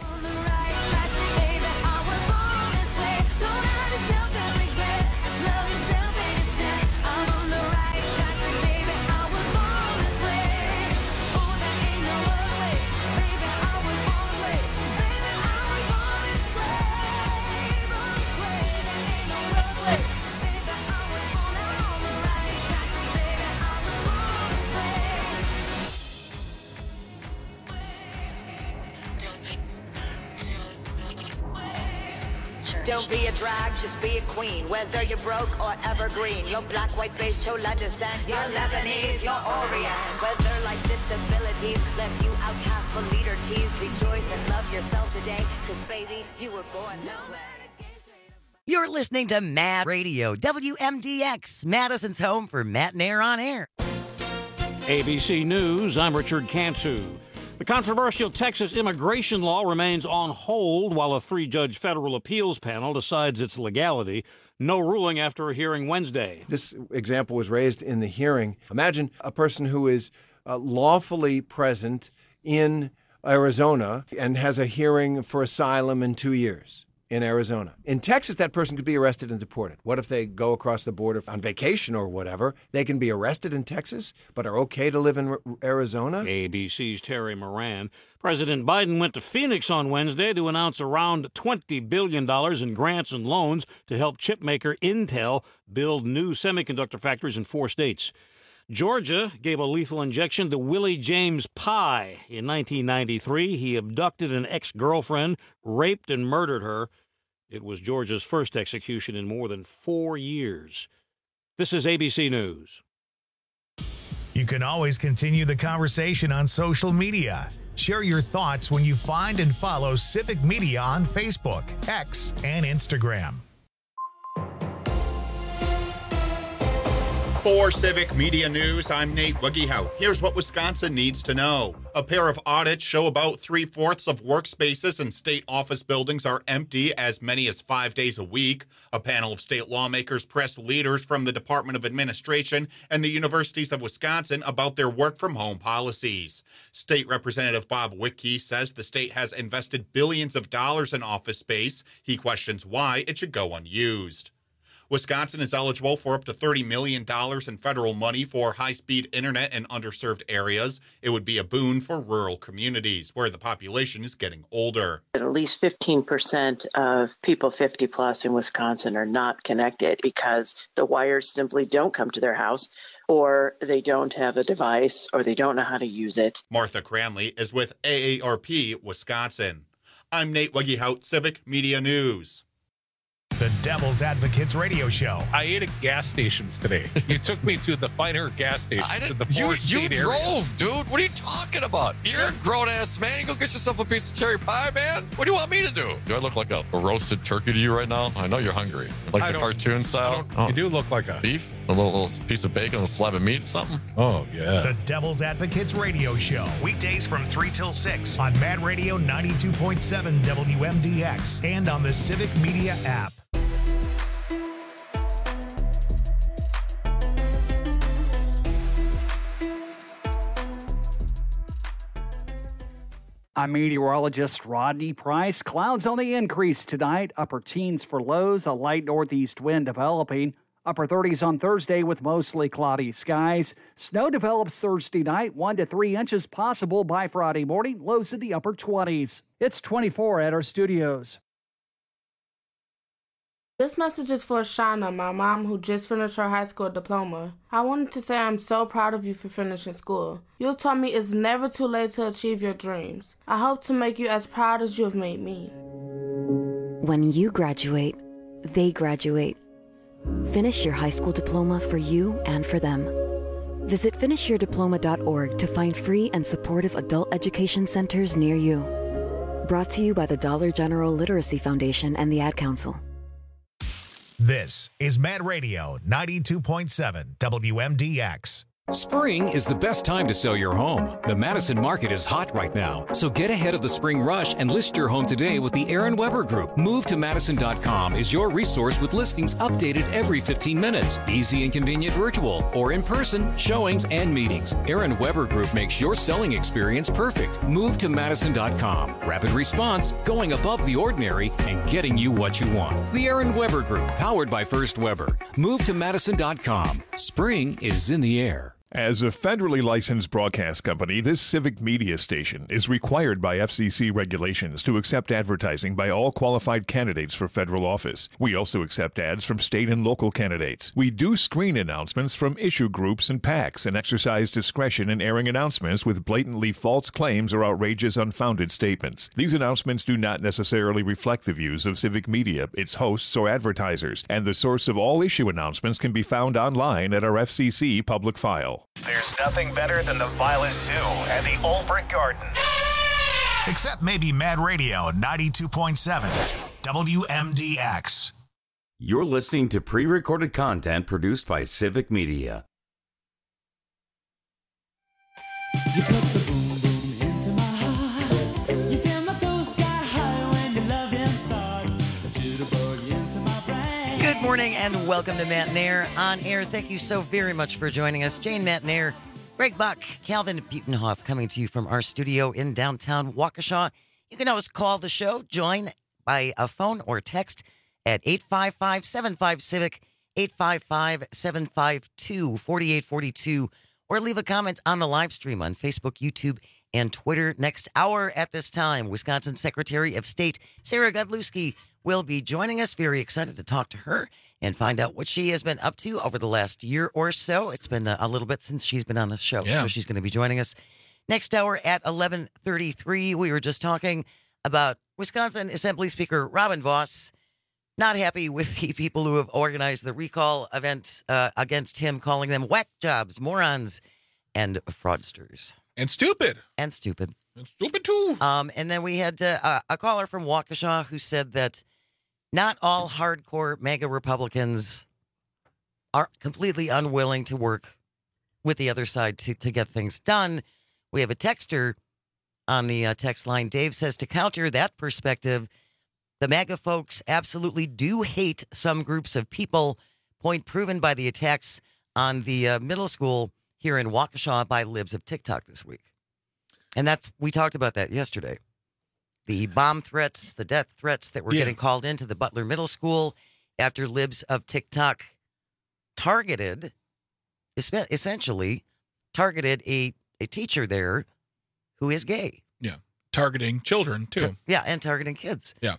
[SPEAKER 21] Don't be a drag, just be a queen. Whether you're broke or evergreen, you're black, white, beige, chola descent, you're Lebanese, you're Orient. Whether life's disabilities left you outcast but leader teased, rejoice and love yourself today, because baby, you were born this way.
[SPEAKER 14] You're listening to Mad Radio, WMDX, Madison's home for Matt Nair On Air.
[SPEAKER 1] ABC News, I'm Richard Cantu. The controversial Texas immigration law remains on hold while a 3-judge federal appeals panel decides its legality. No ruling after a hearing Wednesday.
[SPEAKER 3] This example was raised in the hearing. Imagine a person who is lawfully present in Arizona and has a hearing for asylum in 2 years in Arizona. In Texas, that person could be arrested and deported. What if they go across the border on vacation or whatever? They can be arrested in Texas, but are okay to live in Arizona?
[SPEAKER 1] ABC's Terry Moran. President Biden went to Phoenix on Wednesday to announce around $20 billion in grants and loans to help chipmaker Intel build new semiconductor factories in 4 states. Georgia gave a lethal injection to Willie James Pye. In 1993, he abducted an ex-girlfriend, raped and murdered her. It was Georgia's first execution in more than 4 years. This is ABC News.
[SPEAKER 6] You can always continue the conversation on social media. Share your thoughts when you find and follow Civic Media on Facebook, X, and Instagram.
[SPEAKER 9] For Civic Media News, I'm Nate Wuggehout. Here's what Wisconsin needs to know. A pair of audits show about 3/4 of workspaces in state office buildings are empty as many as 5 days a week. A panel of state lawmakers pressed leaders from the Department of Administration and the universities of Wisconsin about their work-from-home policies. State Representative Bob Wittke says the state has invested billions of dollars in office space. He questions why it should go unused. Wisconsin is eligible for up to $30 million in federal money for high-speed internet in underserved areas. It would be a boon for rural communities where the population is getting older.
[SPEAKER 22] At least 15% of people 50 plus in Wisconsin are not connected because the wires simply don't come to their house, or they don't have a device, or they don't know how to use it.
[SPEAKER 9] Martha Cranley is with AARP Wisconsin. I'm Nate Wuggehout, Civic Media News.
[SPEAKER 6] The Devil's Advocates Radio Show.
[SPEAKER 23] I ate at gas stations today. You took me to the finer gas stations in the
[SPEAKER 24] You drove, dude. What are you talking about? You're a grown-ass man. You go get yourself a piece of cherry pie, man. What do you want me to do? Do I look like a roasted turkey to you right now? I know you're hungry. Like the cartoon style?
[SPEAKER 23] You do look like a...
[SPEAKER 24] Beef? A little piece of bacon, a slab of meat, something?
[SPEAKER 23] Oh, yeah.
[SPEAKER 6] The Devil's Advocates Radio Show. Weekdays from 3 till 6 on Mad Radio 92.7 WMDX and on the Civic Media app.
[SPEAKER 12] I'm meteorologist Rodney Price. Clouds on the increase tonight. Upper teens for lows, a light northeast wind developing. Upper 30s on Thursday with mostly cloudy skies. Snow develops Thursday night, 1 to 3 inches possible by Friday morning. Lows in the upper 20s. It's 24 at our studios.
[SPEAKER 25] This message is for Shauna, my mom, who just finished her high school diploma. I wanted to say I'm so proud of you for finishing school. You taught me it's never too late to achieve your dreams. I hope to make you as proud as you have made me.
[SPEAKER 26] When you graduate, they graduate. Finish your high school diploma for you and for them. Visit finishyourdiploma.org to find free and supportive adult education centers near you. Brought to you by the Dollar General Literacy Foundation and the Ad Council.
[SPEAKER 6] This is Mad Radio 92.7 WMDX.
[SPEAKER 27] Spring is the best time to sell your home. The Madison market is hot right now, so get ahead of the spring rush and list your home today with the Aaron Weber Group. MoveToMadison.com is your resource with listings updated every 15 minutes. Easy and convenient virtual or in-person showings and meetings. Aaron Weber Group makes your selling experience perfect. MoveToMadison.com. Rapid response, going above the ordinary, and getting you what you want. The Aaron Weber Group, powered by First Weber. MoveToMadison.com. Spring is in the air.
[SPEAKER 28] As a federally licensed broadcast company, this Civic Media station is required by FCC regulations to accept advertising by all qualified candidates for federal office. We also accept ads from state and local candidates. We do screen announcements from issue groups and PACs and exercise discretion in airing announcements with blatantly false claims or outrageous, unfounded statements. These announcements do not necessarily reflect the views of Civic Media, its hosts, or advertisers, and the source of all issue announcements can be found online at our FCC public file.
[SPEAKER 6] There's nothing better than the Violet Zoo and the Old Brick Gardens. Except maybe Mad Radio 92.7 WMDX.
[SPEAKER 13] You're listening to pre-recorded content produced by Civic Media.
[SPEAKER 29] You put the boom boom into my heart. You send my soul sky high when your loving starts. A jitterbug into my brain.
[SPEAKER 14] Good morning and welcome to Matt and Air on Air. Thank you so very much for joining us. Jane, Matt and Air, Greg Buck, Calvin Butenhoff coming to you from our studio in downtown Waukesha. You can always call the show, join by a phone or text at 855-75-CIVIC, 855-752-4842, or leave a comment on the live stream on Facebook, YouTube, and Twitter. Next hour at this time, Wisconsin Secretary of State Sarah Godlewski will be joining us. Very excited to talk to her and find out what she has been up to over the last year or so. It's been a little bit since she's been on the show, so she's going to be joining us next hour at 11:33. We were just talking about Wisconsin Assembly Speaker Robin Vos not happy with the people who have organized the recall event against him, calling them whack jobs, morons, and fraudsters.
[SPEAKER 15] And stupid.
[SPEAKER 14] And stupid.
[SPEAKER 15] And stupid, too.
[SPEAKER 14] And then we had a caller from Waukesha who said that not all hardcore MAGA Republicans are completely unwilling to work with the other side to get things done. We have a texter on the text line. Dave says, to counter that perspective, the MAGA folks absolutely do hate some groups of people, point proven by the attacks on the middle school here in Waukesha by libs of TikTok this week. And we talked about that yesterday. The bomb threats, the death threats that were getting called into the Butler Middle School after libs of TikTok essentially targeted a teacher there who is gay.
[SPEAKER 15] Yeah. Targeting children, too.
[SPEAKER 14] And targeting kids.
[SPEAKER 15] Yeah.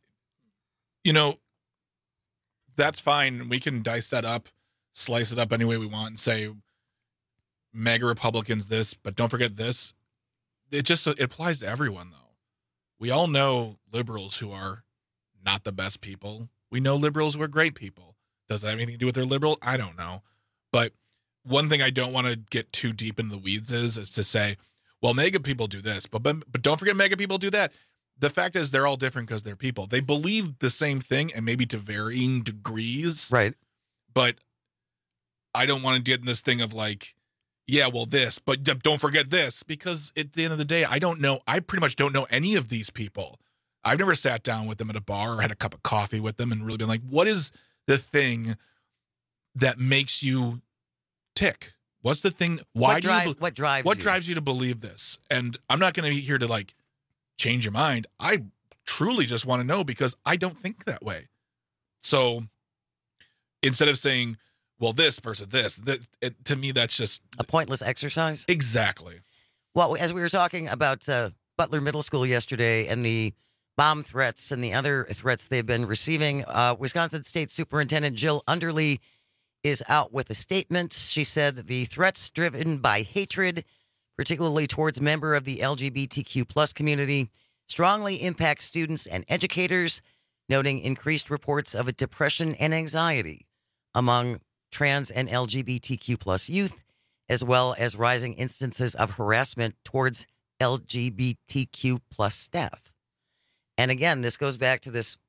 [SPEAKER 15] That's fine. We can dice that up, slice it up any way we want and say MAGA Republicans this, but don't forget this. It applies to everyone, though. We all know liberals who are not the best people. We know liberals who are great people. Does that have anything to do with their liberal? I don't know. But one thing I don't want to get too deep into the weeds is to say, well, MAGA people do this, but don't forget MAGA people do that. The fact is they're all different because they're people. They believe the same thing and maybe to varying degrees.
[SPEAKER 14] Right.
[SPEAKER 15] But I don't want to get in this thing of like, yeah, well, this, but don't forget this, because at the end of the day, I don't know. I pretty much don't know any of these people. I've never sat down with them at a bar or had a cup of coffee with them and really been like, what is the thing that makes you tick? What's the thing?
[SPEAKER 14] What drives
[SPEAKER 15] you to believe this? And I'm not going to be here to like change your mind. I truly just want to know because I don't think that way. So instead of saying, well, this versus this, to me, that's just
[SPEAKER 14] a pointless exercise.
[SPEAKER 15] Exactly.
[SPEAKER 14] Well, as we were talking about Butler Middle School yesterday and the bomb threats and the other threats they've been receiving, Wisconsin State Superintendent Jill Underly is out with a statement. She said the threats driven by hatred, particularly towards members of the LGBTQ plus community, strongly impact students and educators, noting increased reports of depression and anxiety among trans and LGBTQ plus youth, as well as rising instances of harassment towards LGBTQ plus staff. And again, this goes back to this.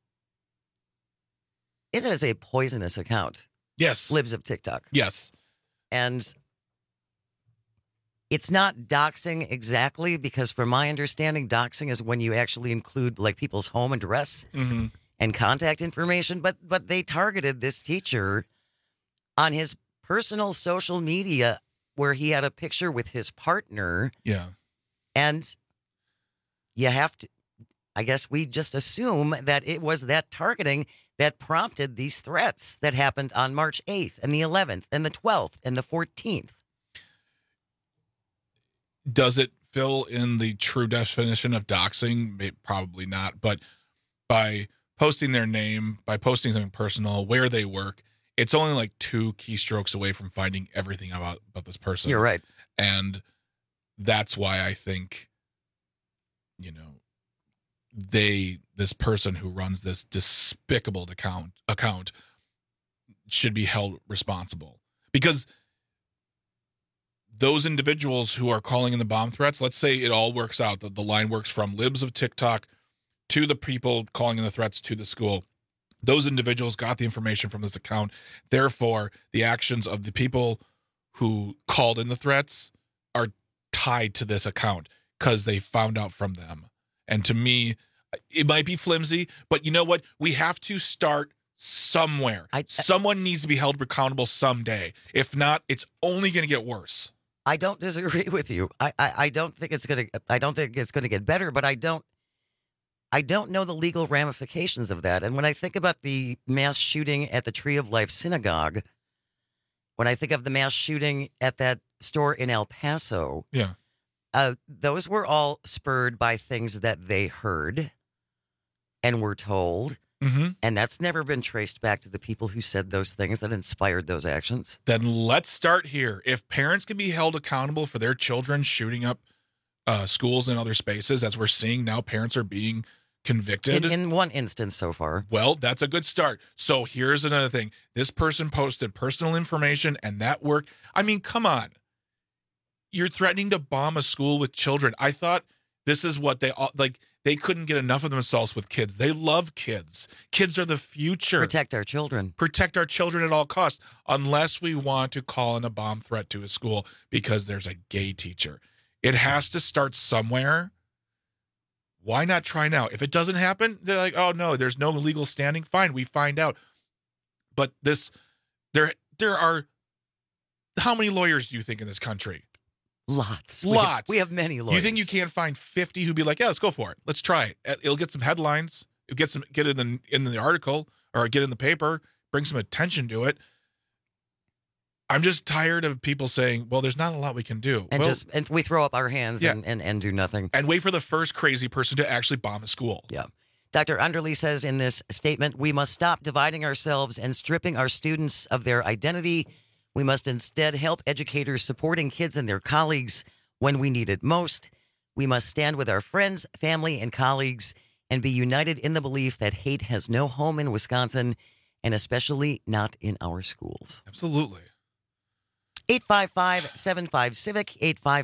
[SPEAKER 14] It is a poisonous account.
[SPEAKER 15] Yes.
[SPEAKER 14] Libs of TikTok.
[SPEAKER 15] Yes.
[SPEAKER 14] And it's not doxing exactly, because from my understanding, doxing is when you actually include like people's home address and contact information. But they targeted this teacher on his personal social media where he had a picture with his partner.
[SPEAKER 15] Yeah.
[SPEAKER 14] And you have to, I guess we just assume that it was that targeting that prompted these threats that happened on March 8th and the 11th and the 12th and the 14th.
[SPEAKER 15] Does it fill in the true definition of doxing? Probably not. But by posting their name, by posting something personal, where they work, it's only like 2 keystrokes away from finding everything about this person.
[SPEAKER 14] You're right.
[SPEAKER 15] And that's why I think, this person who runs this despicable account should be held responsible. Because those individuals who are calling in the bomb threats, let's say it all works out, that the line works from libs of TikTok to the people calling in the threats to the school. Those individuals got the information from this account. Therefore, the actions of the people who called in the threats are tied to this account because they found out from them. And to me, it might be flimsy, but you know what? We have to start somewhere. Someone needs to be held accountable someday. If not, it's only going to get worse.
[SPEAKER 14] I don't disagree with you. I don't think it's gonna get better, but I don't know the legal ramifications of that. And when I think about the mass shooting at the Tree of Life Synagogue, when I think of the mass shooting at that store in El Paso, those were all spurred by things that they heard and were told.
[SPEAKER 15] Mm-hmm.
[SPEAKER 14] And that's never been traced back to the people who said those things that inspired those actions.
[SPEAKER 15] Then let's start here. If parents can be held accountable for their children shooting up schools and other spaces, as we're seeing now, parents are being convicted.
[SPEAKER 14] In one instance so far.
[SPEAKER 15] Well, that's a good start. So here's another thing. This person posted personal information and that worked. I mean, come on. You're threatening to bomb a school with children. I thought this is what they all like. They couldn't get enough of themselves with kids. They love kids. Kids are the future.
[SPEAKER 14] Protect our children.
[SPEAKER 15] Protect our children at all costs, unless we want to call in a bomb threat to a school because there's a gay teacher. It has to start somewhere. Why not try now? If it doesn't happen, they're like, oh, no, there's no legal standing. Fine, we find out. But there are, how many lawyers do you think in this country?
[SPEAKER 14] Lots. We have many lawyers.
[SPEAKER 15] You think you can't find 50 who'd be like, yeah, let's go for it. Let's try it. It'll get some headlines. It'll get in the article or get in the paper, bring some attention to it. I'm just tired of people saying, well, there's not a lot we can do.
[SPEAKER 14] And we throw up our hands and do nothing.
[SPEAKER 15] And wait for the first crazy person to actually bomb a school.
[SPEAKER 14] Yeah. Dr. Underly says in this statement, we must stop dividing ourselves and stripping our students of their identity. We must instead help educators supporting kids and their colleagues when we need it most. We must stand with our friends, family, and colleagues and be united in the belief that hate has no home in Wisconsin and especially not in our schools.
[SPEAKER 15] Absolutely.
[SPEAKER 14] 855-75-CIVIC,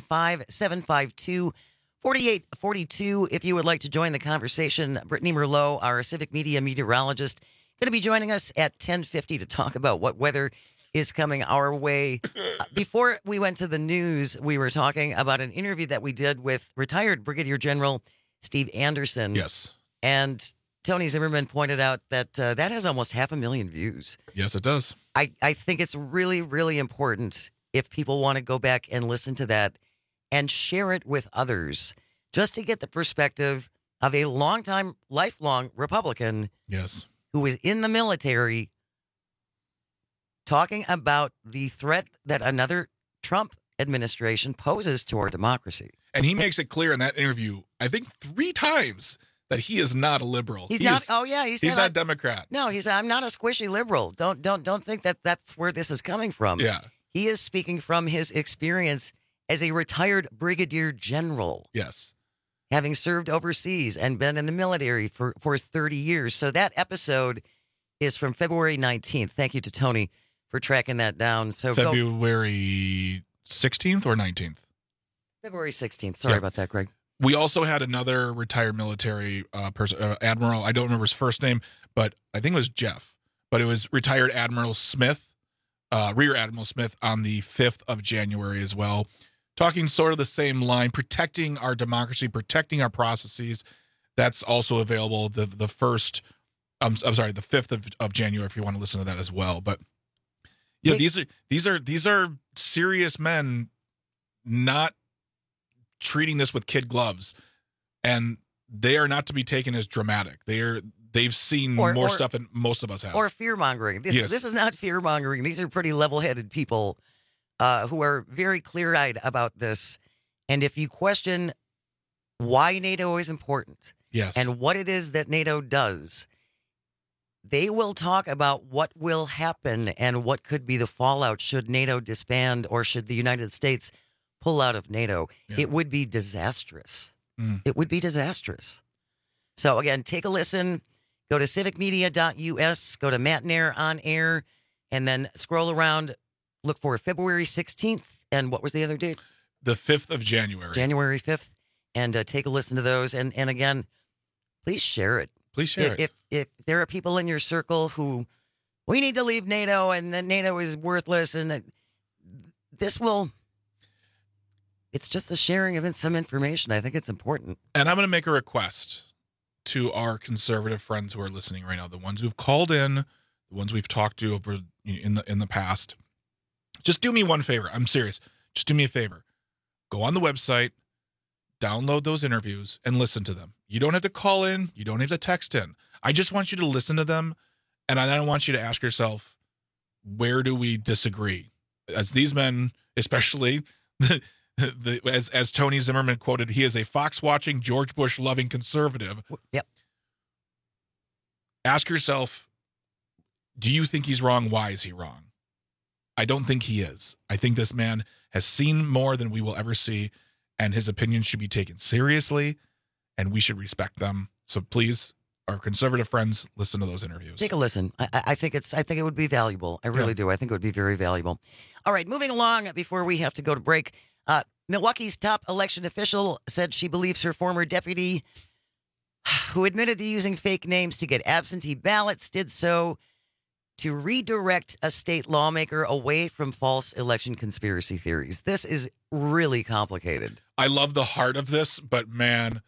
[SPEAKER 14] 855-752-4842. If you would like to join the conversation, Brittany Merlot, our Civic Media meteorologist, going to be joining us at 10:50 to talk about what weather is coming our way. Before we went to the news, we were talking about an interview that we did with retired Brigadier General Steve Anderson.
[SPEAKER 15] Yes.
[SPEAKER 14] And Tony Zimmerman pointed out that that has almost 500,000 views.
[SPEAKER 15] Yes, it does.
[SPEAKER 14] I think it's really, really important if people want to go back and listen to that and share it with others, just to get the perspective of a lifelong Republican who was in the military talking about the threat that another Trump administration poses to our democracy.
[SPEAKER 15] And he makes it clear in that interview, I think 3 times, that he is not a liberal.
[SPEAKER 14] He's not. He's
[SPEAKER 15] not a Democrat.
[SPEAKER 14] No, he said, I'm not a squishy liberal. Don't think that that's where this is coming from.
[SPEAKER 15] Yeah.
[SPEAKER 14] He is speaking from his experience as a retired brigadier general.
[SPEAKER 15] Yes.
[SPEAKER 14] Having served overseas and been in the military for 30 years. So that episode is from February 19th. Thank you to Tony for tracking that down. So
[SPEAKER 15] February 16th or 19th?
[SPEAKER 14] February 16th. Sorry about that, Greg.
[SPEAKER 15] We also had another retired military person, Admiral. I don't remember his first name, but I think it was Jeff. But it was retired Admiral Smith, Rear Admiral Smith, on the 5th of January as well. Talking sort of the same line, protecting our democracy, protecting our processes. That's also available the 5th of January if you want to listen to that as well. But yeah, these are serious men, not treating this with kid gloves, and they are not to be taken as dramatic. They've seen more stuff than most of us have.
[SPEAKER 14] Or fear mongering. This is not fear mongering. These are pretty level headed people who are very clear eyed about this. And if you question why NATO is important, and what it is that NATO does, they will talk about what will happen and what could be the fallout should NATO disband or should the United States pull out of NATO. It would be disastrous. It would be disastrous. So again, take a listen. Go to civicmedia.us, go to Matt Nair on air, and then scroll around. Look for February 16th. And what was the other date?
[SPEAKER 15] The 5th of January.
[SPEAKER 14] January 5th. And take a listen to those. And again, please share it.
[SPEAKER 15] Please share it.
[SPEAKER 14] If there are people in your circle who, we need to leave NATO and that NATO is worthless and this will... It's just the sharing of some information. I think it's important.
[SPEAKER 15] And I'm going to make a request to our conservative friends who are listening right now, the ones who've called in the ones we've talked to over in the past. Just do me one favor. I'm serious. Just do me a favor. Go on the website, download those interviews, and listen to them. You don't have to call in. You don't have to text in. I just want you to listen to them, and I don't want you to ask yourself, where do we disagree? As these men, especially, as Tony Zimmerman quoted, he is a Fox-watching, George Bush-loving conservative.
[SPEAKER 14] Yep.
[SPEAKER 15] Ask yourself, do you think he's wrong? Why is he wrong? I don't think he is. I think this man has seen more than we will ever see, and his opinions should be taken seriously, and we should respect them. So please, our conservative friends, listen to those interviews.
[SPEAKER 14] Take a listen. I think it would be valuable. I really do. I think it would be very valuable. All right, moving along before we have to go to break. Milwaukee's top election official said she believes her former deputy, who admitted to using fake names to get absentee ballots, did so to redirect a state lawmaker away from false election conspiracy theories. This is really complicated.
[SPEAKER 15] I love the heart of this, but man,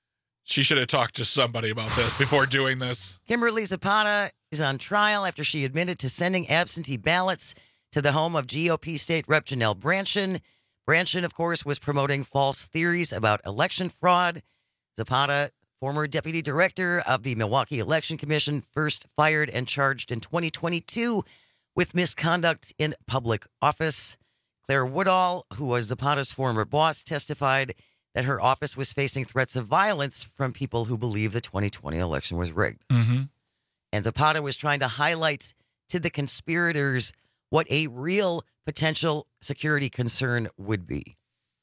[SPEAKER 15] she should have talked to somebody about this before doing this.
[SPEAKER 14] Kimberly Zapata is on trial after she admitted to sending absentee ballots to the home of GOP State Rep Janelle Brandtjen. Brandtjen, of course, was promoting false theories about election fraud. Zapata, former deputy director of the Milwaukee Election Commission, first fired and charged in 2022 with misconduct in public office. Claire Woodall, who was Zapata's former boss, testified that her office was facing threats of violence from people who believe the 2020 election was rigged.
[SPEAKER 15] Mm-hmm.
[SPEAKER 14] And Zapata was trying to highlight to the conspirators what a real potential security concern would be.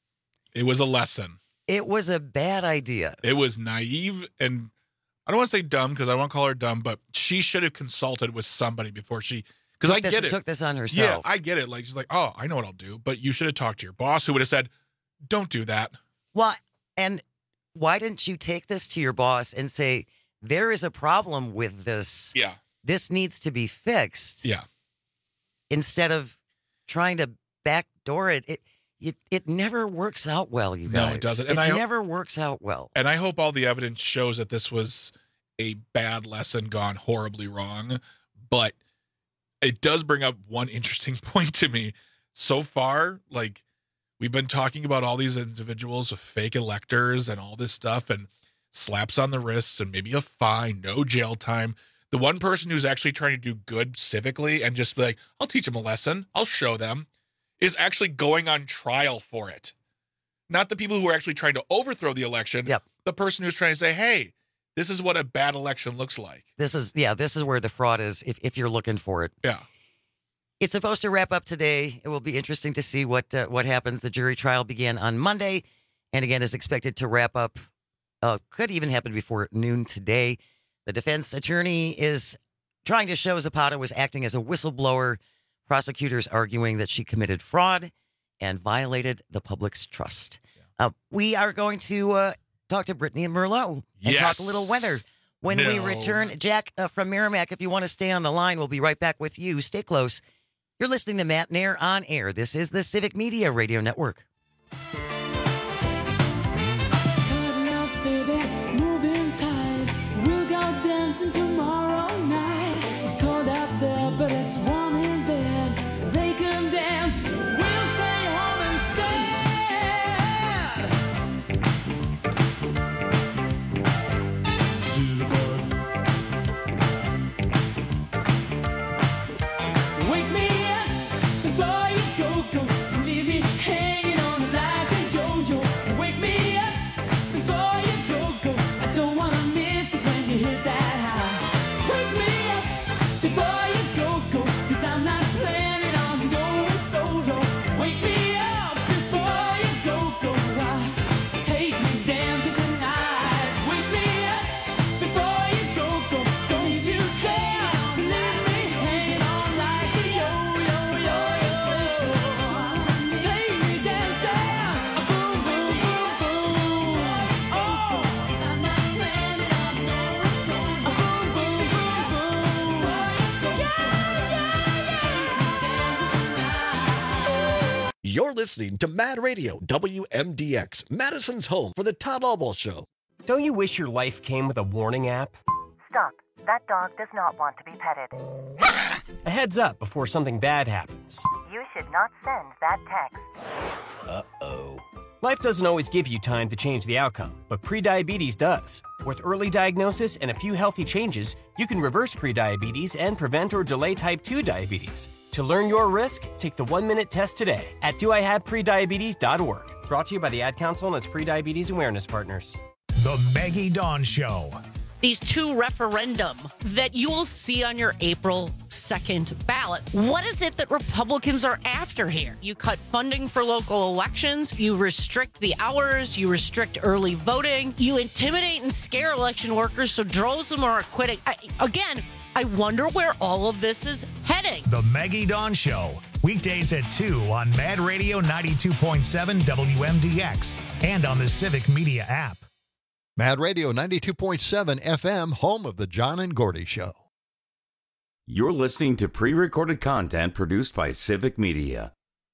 [SPEAKER 15] It was a lesson.
[SPEAKER 14] It was a bad idea.
[SPEAKER 15] It was naive, and I don't want to say dumb because I won't call her dumb, but she should have consulted with somebody before she, because I get it.
[SPEAKER 14] Took this on herself.
[SPEAKER 15] Yeah, I get it. Like, she's like, oh, I know what I'll do. But you should have talked to your boss, who would have said, don't do that.
[SPEAKER 14] Well, and why didn't you take this to your boss and say, there is a problem with this.
[SPEAKER 15] Yeah.
[SPEAKER 14] This needs to be fixed.
[SPEAKER 15] Yeah.
[SPEAKER 14] Instead of trying to backdoor it. It never works out well, you guys.
[SPEAKER 15] No, it doesn't.
[SPEAKER 14] And it never works out well.
[SPEAKER 15] And I hope all the evidence shows that this was a bad lesson gone horribly wrong. But it does bring up one interesting point to me. So far, like, we've been talking about all these individuals with fake electors and all this stuff and slaps on the wrists and maybe a fine, no jail time. The one person who's actually trying to do good civically and just be like, I'll teach them a lesson, I'll show them, is actually going on trial for it. Not the people who are actually trying to overthrow the election.
[SPEAKER 14] Yep.
[SPEAKER 15] The person who's trying to say, hey, this is what a bad election looks like.
[SPEAKER 14] This is where the fraud is, if you're looking for it.
[SPEAKER 15] Yeah.
[SPEAKER 14] It's supposed to wrap up today. It will be interesting to see what happens. The jury trial began on Monday, and again is expected to wrap up. Could even happen before noon today. The defense attorney is trying to show Zapata was acting as a whistleblower. Prosecutors arguing that she committed fraud and violated the public's trust. Yeah. We are going to talk to Brittany and Merlot and talk a little weather. When we return, Jack from Merrimack, if you want to stay on the line, we'll be right back with you. Stay close. You're listening to Matt Nair on air. This is the Civic Media Radio Network.
[SPEAKER 29] Tomorrow night, it's cold out there, but it's warm in bed. They can dance, we'll stay home instead. Wake me up before you go. Don't leave me hanging on like a yo-yo. Wake me up before you go. I don't want to miss it when you hit that. Before you go, 'cause I'm not planning on going solo. Wake me up before you go. Take me dancing tonight. Wake me up before you go. Don't you dare to leave me hanging on like a yo-yo. Take me dancing, boom, boom, boom, boom. Oh, 'cause I'm not planning on going solo. Boom, boom, boom, boom.
[SPEAKER 4] You're listening to Mad Radio, WMDX, Madison's home for the Todd Albaugh Show.
[SPEAKER 5] Don't you wish your life came with a warning app?
[SPEAKER 7] Stop.
[SPEAKER 5] That dog does not want to be petted.
[SPEAKER 7] A heads up before something bad happens.
[SPEAKER 5] You should not send that text.
[SPEAKER 7] Uh-oh. Life doesn't always give you time to change the outcome, but prediabetes does. With early diagnosis and a few healthy changes, you can reverse prediabetes and prevent or delay type 2 diabetes. To learn your risk, take the 1-minute test today at doihaveprediabetes.org. Brought to you by the Ad Council and its prediabetes awareness partners.
[SPEAKER 6] The Maggie Dawn Show.
[SPEAKER 8] These two referendum that you will see on your April 2nd ballot. What is it that Republicans are after here? You cut funding for local elections, you restrict the hours, you restrict early voting, you intimidate and scare election workers so droves of them are quitting. I wonder where all of this is heading.
[SPEAKER 6] The Maggie Dawn Show. Weekdays at 2 on Mad Radio 92.7 WMDX and on the Civic Media app.
[SPEAKER 10] Mad Radio 92.7 FM, home of the John and Gordy Show.
[SPEAKER 13] You're listening to pre-recorded content produced by Civic Media.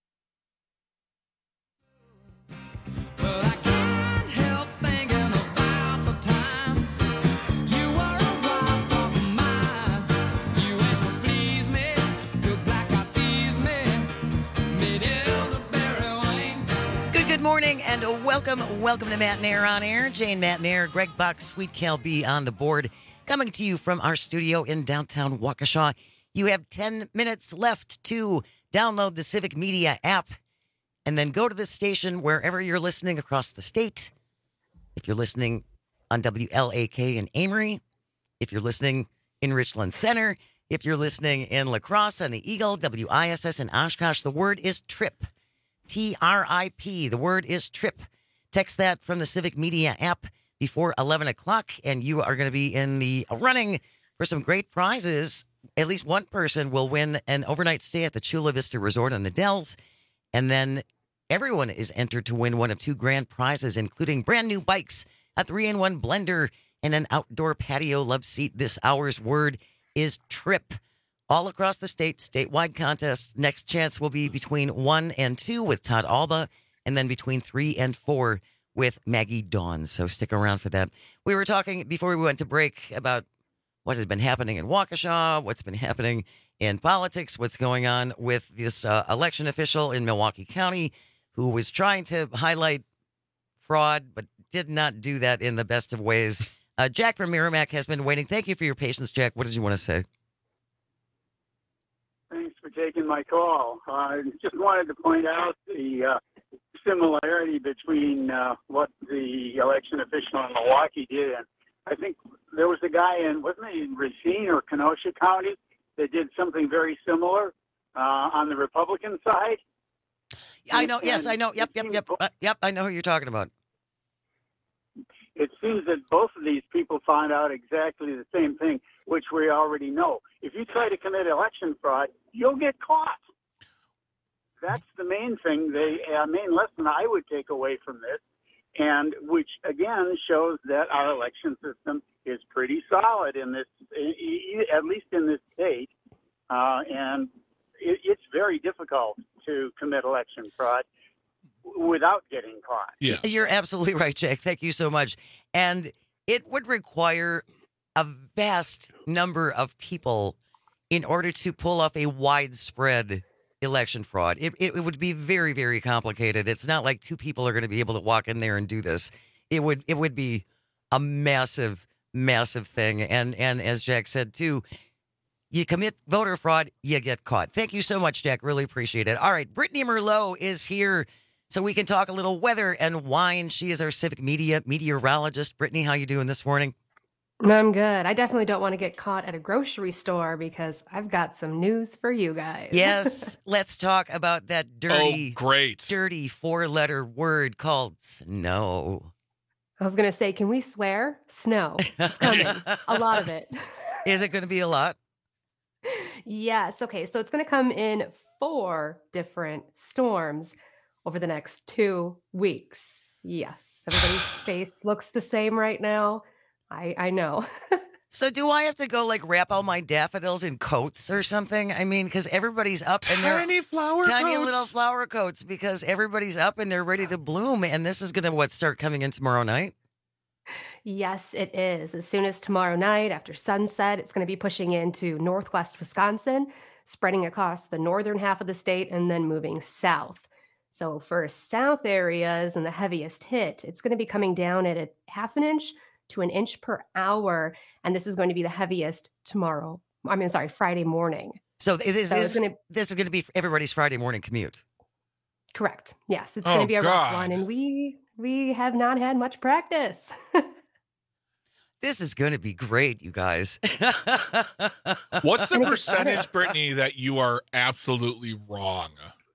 [SPEAKER 14] Good morning and welcome to Matt and Air on Air. Jane, Matt and Air, Greg Buck, Sweet Cal B on the board, coming to you from our studio in downtown Waukesha. You have 10 minutes left to download the Civic Media app and then go to the station wherever you're listening across the state. If you're listening on WLAK in Amory, if you're listening in Richland Center, if you're listening in La Crosse on the Eagle, WISS in Oshkosh, the word is TRIP. TRIP. The word is TRIP. Text that from the Civic Media app before 11 o'clock, and you are going to be in the running for some great prizes. At least one person will win an overnight stay at the Chula Vista Resort on the Dells, and then everyone is entered to win one of 2 grand prizes, including brand new bikes, a 3-in-1 blender, and an outdoor patio love seat. This hour's word is TRIP. All across the state, statewide contests. Next chance will be between 1 and 2 with Todd Alba, and then between 3 and 4 with Maggie Dawn. So stick around for that. We were talking before we went to break about what has been happening in Waukesha, what's been happening in politics, what's going on with this election official in Milwaukee County who was trying to highlight fraud but did not do that in the best of ways. Jack from Merrimack has been waiting. Thank you for your patience, Jack. What did you want to say?
[SPEAKER 11] Thanks for taking my call. I just wanted to point out the similarity between what the election official in Milwaukee did. And I think there was a guy wasn't it in Racine or Kenosha County that did something very similar on the Republican side?
[SPEAKER 14] I know. Yes, I know. Yep. I know who you're talking about.
[SPEAKER 11] It seems that both of these people found out exactly the same thing, which we already know. If you try to commit election fraud, you'll get caught. That's the main thing, main lesson I would take away from this, and which, again, shows that our election system is pretty solid in this, at least in this state, and it's very difficult to commit election fraud without getting caught.
[SPEAKER 14] Yeah. You're absolutely right, Jake. Thank you so much. And it would require a vast number of people in order to pull off a widespread election fraud. It would be very, very complicated. It's not like 2 people are going to be able to walk in there and do this. It would be a massive, massive thing. And as Jack said, too, you commit voter fraud, you get caught. Thank you so much, Jack. Really appreciate it. All right, Brittany Merlot is here so we can talk a little weather and wine. She is our Civic Media meteorologist. Brittany, how you doing this morning?
[SPEAKER 16] I'm good. I definitely don't want to get caught at a grocery store because I've got some news for you guys.
[SPEAKER 14] Yes, let's talk about that dirty,
[SPEAKER 15] great,
[SPEAKER 14] dirty 4-letter word called snow.
[SPEAKER 16] I was going to say, can we swear? Snow. It's coming. A lot of it.
[SPEAKER 14] Is it going to be a lot?
[SPEAKER 16] Yes. Okay. So it's going to come in 4 different storms over the next 2 weeks. Yes. Everybody's face looks the same right now. I know.
[SPEAKER 14] So do I have to go wrap all my daffodils in coats or something? I mean, because everybody's up and they're
[SPEAKER 15] tiny
[SPEAKER 14] little flower coats because everybody's up and they're ready to bloom. And this is going to start coming in tomorrow night?
[SPEAKER 16] Yes, it is. As soon as tomorrow night after sunset, it's going to be pushing into northwest Wisconsin, spreading across the northern half of the state, and then moving south. So for south areas and the heaviest hit, it's going to be coming down at a half an inch to an inch per hour. And this is going to be the heaviest tomorrow. Sorry, Friday morning.
[SPEAKER 14] So this
[SPEAKER 16] So it's
[SPEAKER 14] is
[SPEAKER 16] gonna-
[SPEAKER 14] this is going to be everybody's Friday morning commute.
[SPEAKER 16] Correct. Yes, it's going to be a rough one. And we have not had much practice.
[SPEAKER 14] This is going to be great, you guys.
[SPEAKER 15] What's the
[SPEAKER 16] And it gets
[SPEAKER 15] percentage,
[SPEAKER 16] better.
[SPEAKER 15] Brittany, that you are absolutely wrong?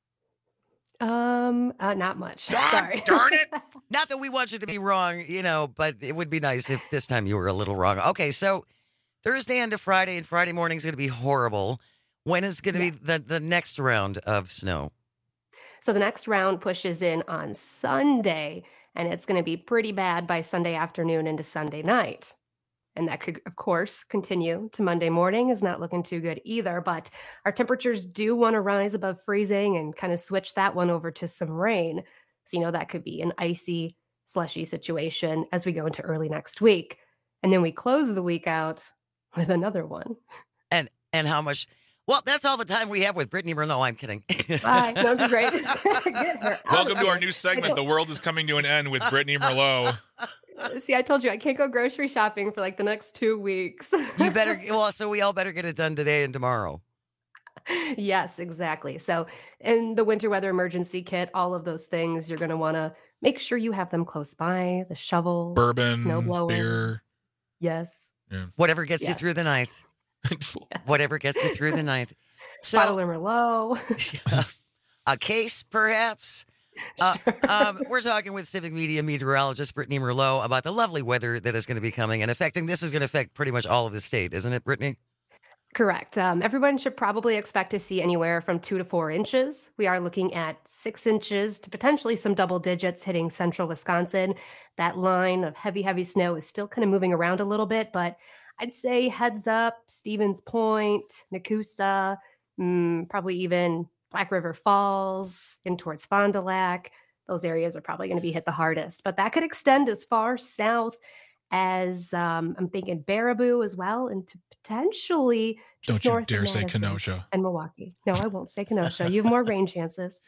[SPEAKER 16] Not much. Sorry.
[SPEAKER 15] Darn it.
[SPEAKER 14] Not that we want you to be wrong, but it would be nice if this time you were a little wrong. Okay, so Thursday into Friday, and Friday morning is going to be horrible. When is going to be the next round of snow?
[SPEAKER 16] So the next round pushes in on Sunday, and it's going to be pretty bad by Sunday afternoon into Sunday night. And that could, of course, continue to Monday morning. Is not looking too good either. But our temperatures do want to rise above freezing and kind of switch that one over to some rain. So, that could be an icy, slushy situation as we go into early next week. And then we close the week out with another one.
[SPEAKER 14] And how much? Well, that's all the time we have with Brittany Merlot. I'm kidding.
[SPEAKER 16] Bye. No, it'd be great. Get her out
[SPEAKER 15] Welcome
[SPEAKER 16] of
[SPEAKER 15] to our
[SPEAKER 16] here.
[SPEAKER 15] new segment, The World is Coming to an End with Brittany Merlot.
[SPEAKER 16] See, I told you I can't go grocery shopping for like the next 2 weeks.
[SPEAKER 14] You better, so we all better get it done today and tomorrow.
[SPEAKER 16] Yes, exactly. So, in the winter weather emergency kit, all of those things, you're going to want to make sure you have them close by, the shovel,
[SPEAKER 15] Bourbon,
[SPEAKER 16] snow blower.
[SPEAKER 15] beer.
[SPEAKER 16] Yes.
[SPEAKER 14] Whatever gets you
[SPEAKER 16] Yes.
[SPEAKER 14] through the night. Whatever gets you through the night.
[SPEAKER 16] Bottle of Merlot.
[SPEAKER 14] A case, perhaps. We're talking with Civic Media meteorologist Brittany Merlot about the lovely weather that is going to be coming and affecting. This is going to affect pretty much all of the state, isn't it, Brittany?
[SPEAKER 16] Correct. Everyone should probably expect to see anywhere from 2 to 4 inches. We are looking at 6 inches to potentially some double digits hitting central Wisconsin. That line of heavy, heavy snow is still kind of moving around a little bit, but I'd say heads up, Stevens Point, Nakusa, probably even Black River Falls, in towards Fond du Lac. Those areas are probably going to be hit the hardest, but that could extend as far south as I'm thinking Baraboo as well, and to potentially just
[SPEAKER 15] Don't you
[SPEAKER 16] north
[SPEAKER 15] dare
[SPEAKER 16] of
[SPEAKER 15] say
[SPEAKER 16] Madison
[SPEAKER 15] Kenosha.
[SPEAKER 16] and Milwaukee. No, I won't say Kenosha. You have more rain chances.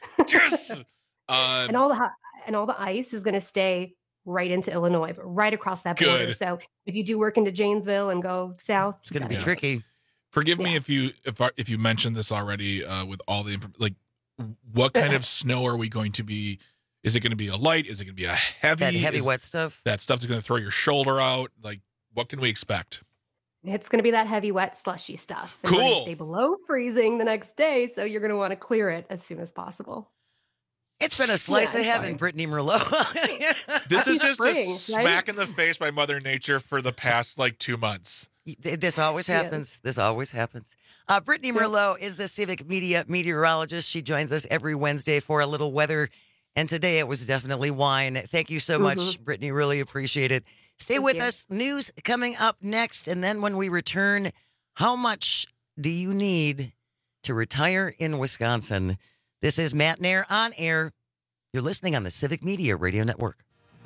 [SPEAKER 16] And all the ice is going to stay right into Illinois, but right across that border.
[SPEAKER 15] Good.
[SPEAKER 16] So if you do work into Janesville and go south,
[SPEAKER 14] It's going to be
[SPEAKER 15] Yeah.
[SPEAKER 14] tricky.
[SPEAKER 15] Forgive me if you mentioned this already with all the what kind of snow are we going to be? Is it going to be a light? Is it going to be a heavy?
[SPEAKER 14] That heavy wet stuff.
[SPEAKER 15] That stuff's going to throw your shoulder out. Like, what can we expect?
[SPEAKER 16] It's going to be that heavy, wet, slushy stuff. And we're gonna
[SPEAKER 15] Cool.
[SPEAKER 16] stay below freezing the next day, so you're going to want to clear it as soon as possible.
[SPEAKER 14] It's been a slice
[SPEAKER 16] Yeah,
[SPEAKER 14] of
[SPEAKER 16] it's
[SPEAKER 14] heaven,
[SPEAKER 16] fine.
[SPEAKER 14] Brittany Merlot.
[SPEAKER 15] This is
[SPEAKER 16] Happy
[SPEAKER 15] just
[SPEAKER 16] spring,
[SPEAKER 15] a
[SPEAKER 16] right?
[SPEAKER 15] smack in the face by Mother Nature for the past 2 months.
[SPEAKER 14] This always
[SPEAKER 16] Yes.
[SPEAKER 14] happens. This always happens. Brittany Merlot is the Civic Media meteorologist. She joins us every Wednesday for a little weather. And today it was definitely wine. Thank you so much, Brittany. Really appreciate it. Stay
[SPEAKER 16] Thank
[SPEAKER 14] with
[SPEAKER 16] you.
[SPEAKER 14] us. News coming up next. And then when we return, how much do you need to retire in Wisconsin? This is Matt Nair on air. You're listening on the Civic Media Radio Network.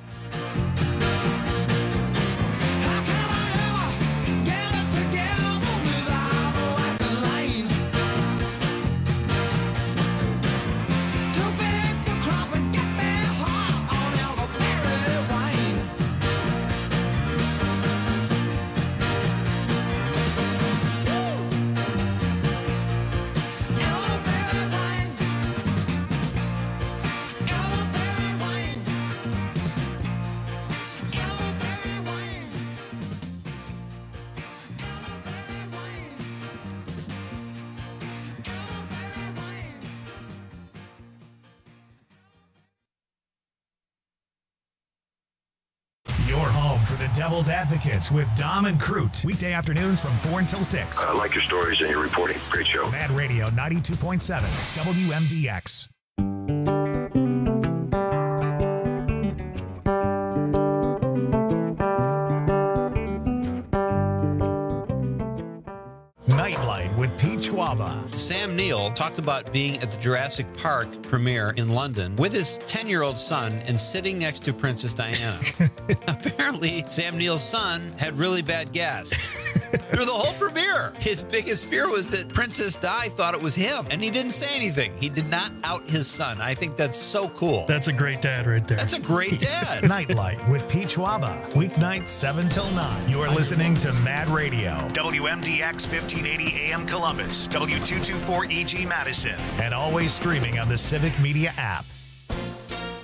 [SPEAKER 6] Your home for the Devil's Advocates with Dom and Crute. Weekday afternoons from 4 until 6.
[SPEAKER 1] I like your stories and your reporting. Great show.
[SPEAKER 6] Mad Radio 92.7 WMDX. Nightlight with Pete Schwaba.
[SPEAKER 2] Sam Neill talked about being at the Jurassic Park premiere in London with his 10-year-old son and sitting next to Princess Diana. Apparently, Sam Neill's son had really bad gas through the whole premiere. His biggest fear was that Princess Di thought it was him, and he didn't say anything. He did not out his son. I think that's so cool.
[SPEAKER 3] That's a great dad right there.
[SPEAKER 2] That's a great dad.
[SPEAKER 6] Nightlight with Pete Schwaba. Weeknights 7 till 9. You are listening to Mad Radio. WMDX 1580 AM Columbus. W224 EG Madison. And always streaming on the Civic Media app.